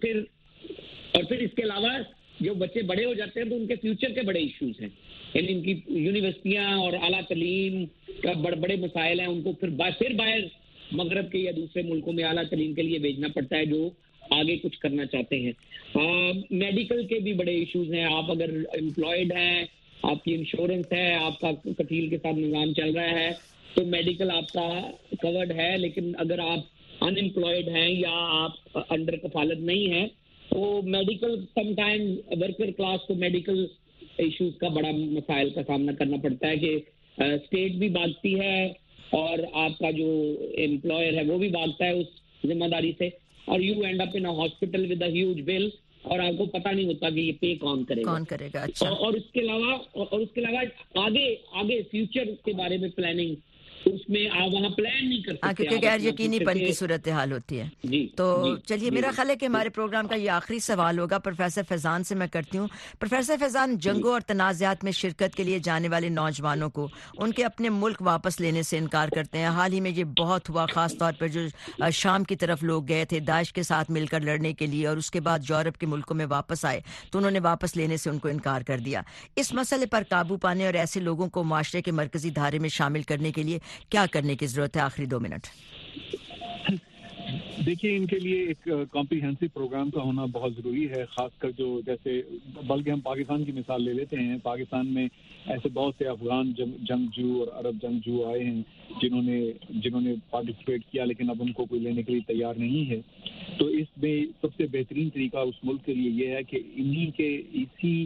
اور پھر اس کے علاوہ جو بچے بڑے ہو جاتے ہیں تو ان کے فیوچر کے بڑے ایشوز ہیں, یعنی ان کی یونیورسٹیاں اور اعلیٰ تعلیم کا بڑے مسائل ہیں. ان کو پھر باہر مغرب کے یا دوسرے ملکوں میں اعلیٰ تعلیم کے لیے بھیجنا پڑتا ہے جو آگے کچھ کرنا چاہتے ہیں. میڈیکل کے بھی بڑے ایشوز ہیں. آپ اگر امپلائڈ ہیں, آپ کی انشورنس ہے, آپ کا کفیل کے ساتھ نظام چل رہا ہے تو میڈیکل آپ کا کورڈ ہے, لیکن اگر آپ ان امپلائڈ ہیں یا آپ انڈر کفالت نہیں ہیں تو medical some time worker class کو میڈیکل ایشوز کا بڑا مسائل کا سامنا کرنا پڑتا ہے کہ اسٹیٹ بھی بھاگتی ہے اور آپ کا جو امپلائر ہے وہ بھی بھاگتا ہے اس ذمہ داری سے, اور you end up in hospital with a huge bill اور آپ کو پتہ نہیں ہوتا کہ یہ پے کون کرے گا. اچھا. اور اس کے علاوہ آگے فیوچر کے بارے میں پلاننگ, اس میں آپ وہاں پلان نہیں کر سکتے کیونکہ غیر یقینی پن کی صورتحال ہوتی ہے. تو چلیے میرا خیال ہے کہ ہمارے پروگرام کا یہ آخری سوال ہوگا. پروفیسر فیضان سے میں کرتی ہوں. پروفیسر فیضان, جنگوں اور تنازعات میں شرکت کے لیے جانے والے نوجوانوں کو ان کے اپنے ملک واپس لینے سے انکار کرتے ہیں. حال ہی میں یہ بہت ہوا, خاص طور پر جو شام کی طرف لوگ گئے تھے داعش کے ساتھ مل کر لڑنے کے لیے اور اس کے بعد یورپ کے ملکوں میں واپس آئے تو انہوں نے واپس لینے سے ان کو انکار کر دیا. اس مسئلے پر قابو پانے اور ایسے لوگوں کو معاشرے کے مرکزی دھارے میں شامل کرنے کے لیے کیا کرنے کی ضرورت ہے؟ آخری 2 منٹ. دیکھیے, ان کے لیے ایک کمپریہنسو پروگرام کا ہونا بہت ضروری ہے, خاص کر جو جیسے بلکہ ہم پاکستان کی مثال لے لیتے ہیں. پاکستان میں ایسے بہت سے افغان جنگجو اور عرب جنگجو آئے ہیں جنہوں نے پارٹیسپیٹ کیا لیکن اب ان کو کوئی لینے کے لیے تیار نہیں ہے. تو اس میں سب سے بہترین طریقہ اس ملک کے لیے یہ ہے کہ انہی کے اسی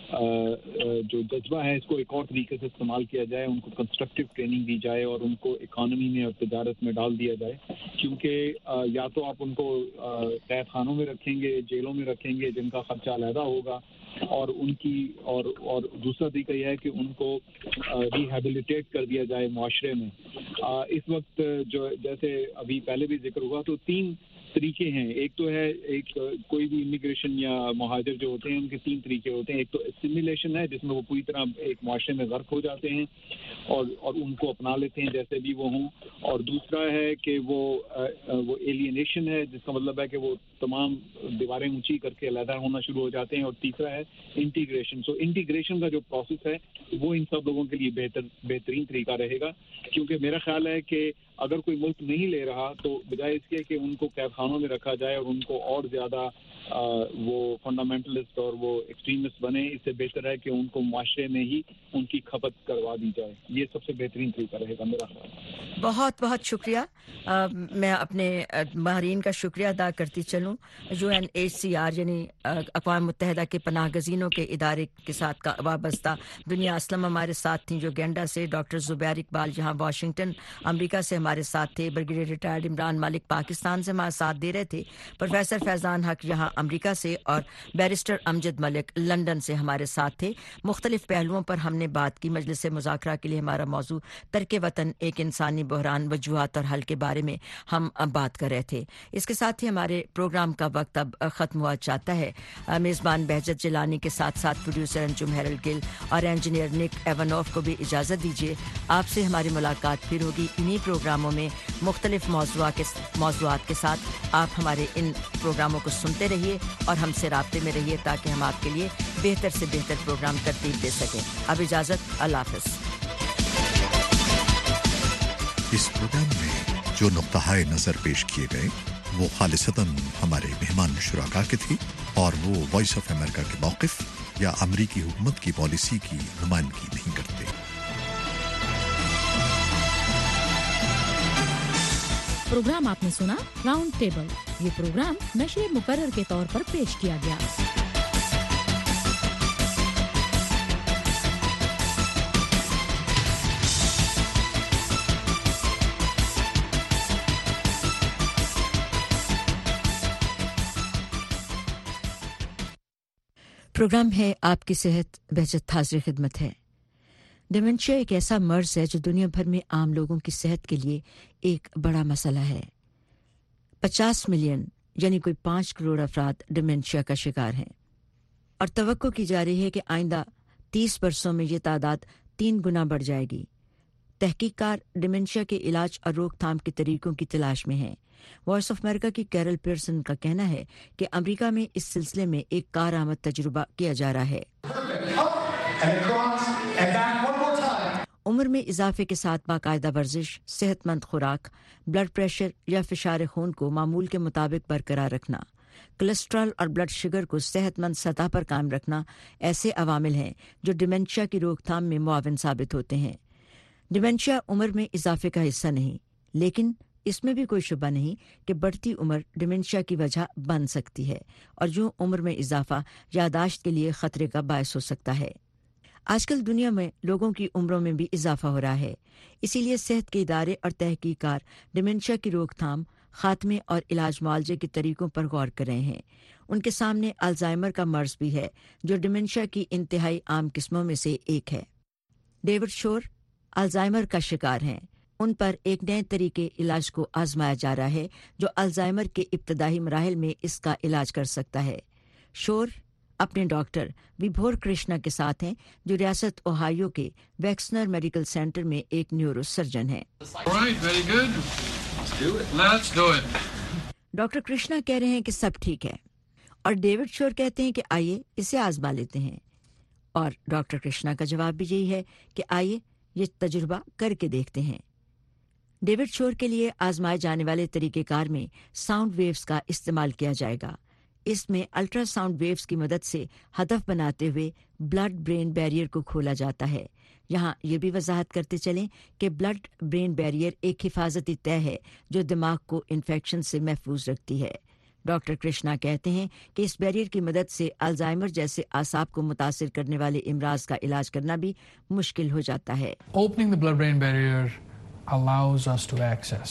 جو جذبہ ہے اس کو ایک اور طریقے سے استعمال کیا جائے, ان کو کنسٹرکٹیو ٹریننگ دی جائے اور ان کو اکانومی میں اور تجارت میں ڈال دیا جائے. کیونکہ یا تو آپ ان کو قید خانوں میں رکھیں گے, جیلوں میں رکھیں گے جن کا خرچہ علیحدہ ہوگا, اور ان کی اور دوسرا طریقہ یہ ہے کہ ان کو ریہیبلیٹیٹ کر دیا جائے معاشرے میں. اس وقت جو جیسے ابھی پہلے بھی ذکر ہوا تو 3 طریقے ہیں. ایک تو ہے کوئی بھی امیگریشن یا مہاجر جو ہوتے ہیں ان کے 3 طریقے ہوتے ہیں. ایک تو اسیمیلیشن ہے جس میں وہ پوری طرح ایک معاشرے میں غرق ہو جاتے ہیں اور ان کو اپنا لیتے ہیں جیسے بھی وہ ہوں. اور دوسرا ہے کہ وہ ایلینیشن ہے جس کا مطلب ہے کہ وہ تمام دیواریں اونچی کر کے علیحدہ ہونا شروع ہو جاتے ہیں. اور تیسرا ہے انٹیگریشن. سو انٹیگریشن کا جو پروسیس ہے وہ ان سب لوگوں کے لیے بہترین طریقہ رہے گا, کیونکہ میرا خیال ہے کہ اگر کوئی ملک نہیں لے رہا تو بجائے اس کے کہ ان کو قید خانوں میں رکھا جائے اور ان کو اور زیادہ وہ فنڈامنٹلسٹ اور وہ ایکسٹریمسٹ بنے, اس سے بہتر ہے کہ ان کو معاشرے میں ہی ان کی کھپت کروا دی جائے. یہ سب سے بہترین طریقہ رہے گا میرا خیال. بہت بہت شکریہ. میں اپنے ماہرین کا شکریہ ادا کرتی چلوں. UNHCR یعنی اقوام متحدہ کے پناہ گزینوں کے ادارے کے ساتھ وابستہ دنیا اسلم ہمارے ساتھ تھیں جو گینڈا سے, ڈاکٹر زبیر اقبال جہاں واشنگٹن امریکہ سے ہمارے ساتھ تھے, بریگیڈیئر ریٹائرڈ عمران مالک پاکستان سے ہمارا ساتھ دے رہے تھے, پروفیسر فیضان حق یہاں امریکہ سے اور بیرسٹر امجد ملک لندن سے ہمارے ساتھ تھے. مختلف پہلوؤں پر ہم نے بات کی. مجلس مذاکرہ کے لیے ہمارا موضوع ترک وطن ایک انسانی بحران, وجوہات اور حل کے بارے میں ہم بات کر رہے تھے. اس کے ساتھ ہی ہمارے پروگرام प्रोग्राम का वक्त अब ख़त्म हुआ चाहता है। मेज़बान बहजत जिलानी के साथ साथ प्रोड्यूसर अंजुम हैरल गिल और इंजीनियर निक एवनोफ को भी इजाज़त दीजिए। आपसे हमारी मुलाकात फिर होगी इन्हीं प्रोग्रामों में मुख्तलिफ मौज़ूआत के साथ। आप हमारे इन प्रोग्रामों को सुनते रहिए और हमसे राब्ते में रहिए ताकि हम आपके लिए बेहतर से बेहतर प्रोग्राम तरतीब दे सकें। अब इजाज़त, अल्लाह हाफ़िज़। इस प्रोग्राम में जो नुक्ता नज़र पेश किए गए वो खालिसतन हमारे मेहमान शुराका के थे और वो वॉइस ऑफ अमेरिका के मौक़िफ़ या अमरीकी हुकूमत की पॉलिसी की नुमाइंदगी नहीं करते। प्रोग्राम आपने सुना राउंड टेबल। ये प्रोग्राम नशे मुकर्रर के तौर पर पेश किया गया। प्रोग्राम है आपकी सेहत बहजत हाज़िर खिदमत है। डिमेंशिया एक ऐसा मर्ज है जो दुनिया भर में आम लोगों की सेहत के लिए एक बड़ा मसला है। 50 मिलियन यानी कोई 5 करोड़ अफराद डिमेंशिया का शिकार हैं और तवक्को की जा रही है कि आइंदा 30 वर्षों में ये तादाद 3 गुना बढ़ जाएगी। तहकीककार डिमेंशिया के इलाज और रोकथाम के तरीकों की तलाश में हैं। वॉइस ऑफ अमेरिका की कैरल पियर्सन का कहना है कि अमेरिका में इस सिलसिले में एक कारआमद तजुर्बा किया जा रहा है। उम्र में इजाफे के साथ बाकायदा वर्जिश, सेहतमंद खुराक, ब्लड प्रेशर या फिशार खून को मामूल के मुताबिक बरकरार रखना, कोलेस्ट्रॉल और ब्लड शुगर को सेहतमंद सतह पर कायम रखना ऐसे अवामिल हैं जो डिमेंशिया की रोकथाम में मुआविन साबित होते हैं। डिमेंशिया उम्र में इजाफे का हिस्सा नहीं, लेकिन इसमें भी कोई शुबा नहीं कि बढ़ती उम्र डिमेंशिया की वजह बन सकती है और जो उम्र में इजाफा यादाश्त के लिए खतरे का बायस हो सकता है। आजकल दुनिया में लोगों की उम्रों में भी इजाफा हो रहा है, इसीलिए सेहत के इदारे और तहकीकात डिमेंशिया की रोकथाम, खात्मे और इलाज मुआवजे के तरीकों पर गौर कर रहे हैं। उनके सामने अल्जाइमर का मर्ज भी है जो डिमेंशिया की इंतहाई आम किस्मों में से एक है। डेविड शोर अल्जाइमर का शिकार हैं। उन पर एक नए तरीके इलाज को आजमाया जा रहा है जो अल्जाइमर के इब्तदाई मराहिल में इसका इलाज कर सकता है। शोर अपने डॉक्टर विभोर कृष्णा के साथ हैं जो रियासत ओहायो के वैक्सनर मेडिकल सेंटर में एक न्यूरो सर्जन हैं। डॉक्टर कृष्णा कह रहे हैं कि सब ठीक है और डेविड शोर कहते हैं कि आइए इसे आजमा लेते हैं, और डॉक्टर कृष्णा का जवाब भी यही है कि आइए ये तजुर्बा करके देखते हैं। डेविड शोर के लिए आजमाए जाने वाले तरीक़ेकार में साउंड वेव्स का इस्तेमाल किया जाएगा। इसमें अल्ट्रासाउंड वेव्स की मदद से हदफ बनाते हुए ब्लड ब्रेन बैरियर को खोला जाता है। यहाँ ये भी वजाहत करते चलें कि ब्लड ब्रेन बैरियर एक हिफाजती तय है जो दिमाग को इन्फेक्शन से महफूज रखती है। डॉक्टर कृष्णा कहते हैं कि इस बैरियर की मदद से अल्जाइमर जैसे आसाब को मुतासिर करने वाले इमराज का इलाज करना भी मुश्किल हो जाता है। Opening the blood-brain barrier allows us to access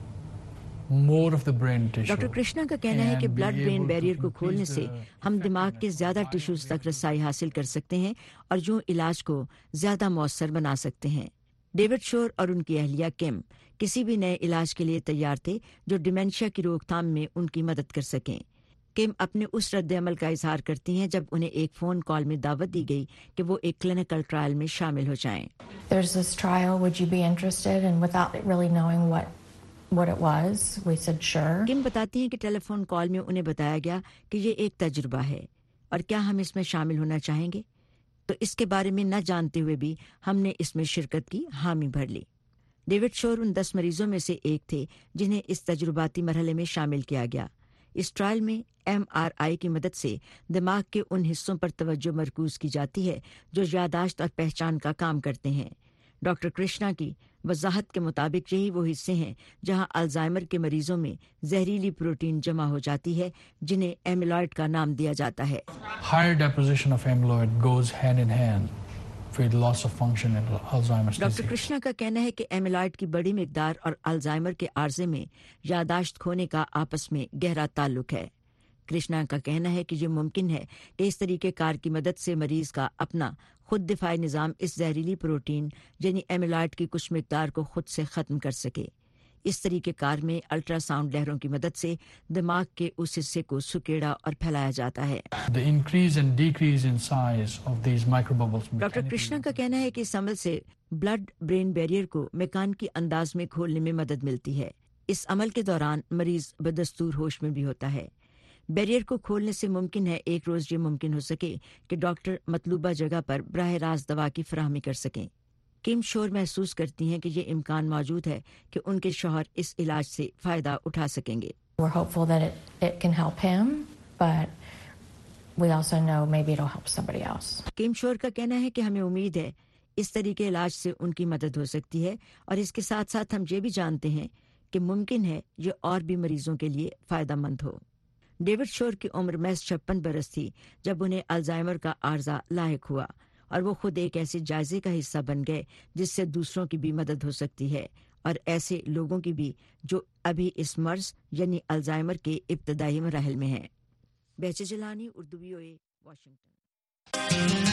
more of the brain tissue. Doctor Krishna का कहना है कि ब्लड ब्रेन बैरियर को खोलने से हम दिमाग के ज्यादा टिश्यूज तक रसाई हासिल कर सकते हैं और जो इलाज को ज्यादा मौसर बना सकते हैं। डेविड शोर और उनकी अहलिया किम किसी भी नए इलाज के लिए तैयार थे जो डिमेंशिया की रोकथाम में उनकी मदद कर सकें। किम अपने उस रद्द अमल का इजहार करती हैं जब उन्हें एक फोन कॉल में दावत दी गई कि वो एक क्लिनिकल ट्रायल में शामिल हो जाएं। There's this trial, would you be interested? And without really knowing what it was, we said sure. किम बताती हैं कि टेलीफोन कॉल में उन्हें बताया गया कि ये एक तजुर्बा है और क्या हम इसमें शामिल होना चाहेंगे, तो इसके बारे में न जानते हुए भी हमने इसमें शिरकत की हामी भर ली। डेविड शोर उन 10 मरीजों में से एक थे जिन्हें इस तजुर्बाती मरहले में शामिल किया गया। इस ट्रायल में MRI की मदद से दिमाग के उन हिस्सों पर तवज्जो मरकूज की जाती है जो यादाश्त और पहचान का काम करते हैं। डॉक्टर कृष्णा की वजाहत के मुताबिक यही वो हिस्से हैं जहां अल्जाइमर के मरीजों में जहरीली प्रोटीन जमा हो जाती है जिन्हें एमिलॉइड का नाम दिया जाता है। Higher deposition of amyloid goes hand in hand with loss of function in Alzheimer's disease. Doctor Krishna का कहना है कि एमिलॉइड की बड़ी मिकदार और अल्जाइमर के आर्जे में यादाश्त खोने का आपस में गहरा ताल्लुक है। कृष्णा का कहना है कि ये मुमकिन है कि इस तरीके कार की मदद से मरीज का अपना खुद दिफाई निज़ाम इस जहरीली प्रोटीन यानी एमिलॉइड की कुछ मिकदार को खुद से ख़त्म कर सके। اس طریقہ کار میں الٹرا ساؤنڈ لہروں کی مدد سے دماغ کے اس حصے کو سکیڑا اور پھیلایا جاتا ہے۔ ڈاکٹر کرشنا کا کہنا ہے کہ اس عمل سے بلڈ برین بیریئر کو میکانیکی انداز میں کھولنے میں مدد ملتی ہے۔ اس عمل کے دوران مریض بدستور ہوش میں بھی ہوتا ہے۔ بیریئر کو کھولنے سے ممکن ہے ایک روز یہ ممکن ہو سکے کہ ڈاکٹر مطلوبہ جگہ پر براہ راست دوا کی فراہمی کر سکیں۔ کم شور محسوس کرتی ہیں کہ یہ امکان موجود ہے کہ ان کے شوہر اس علاج سے فائدہ اٹھا سکیں گے۔ We're hopeful that it can help him, but we also know maybe it'll help somebody else. کم شور کا کہنا ہے کہ ہمیں امید ہے اس طریقے علاج سے ان کی مدد ہو سکتی ہے، اور اس کے ساتھ ساتھ ہم یہ بھی جانتے ہیں کہ ممکن ہے یہ اور بھی مریضوں کے لیے فائدہ مند ہو۔ ڈیوڈ شور کی عمر محض 56 برس تھی جب انہیں الزائمر کا عارضہ لاحق ہوا، اور وہ خود ایک ایسے جائزے کا حصہ بن گئے جس سے دوسروں کی بھی مدد ہو سکتی ہے، اور ایسے لوگوں کی بھی جو ابھی اس مرض یعنی الزائمر کے ابتدائی مراحل میں ہیں۔ Behjat Jilani, Urdu VOA، Washington.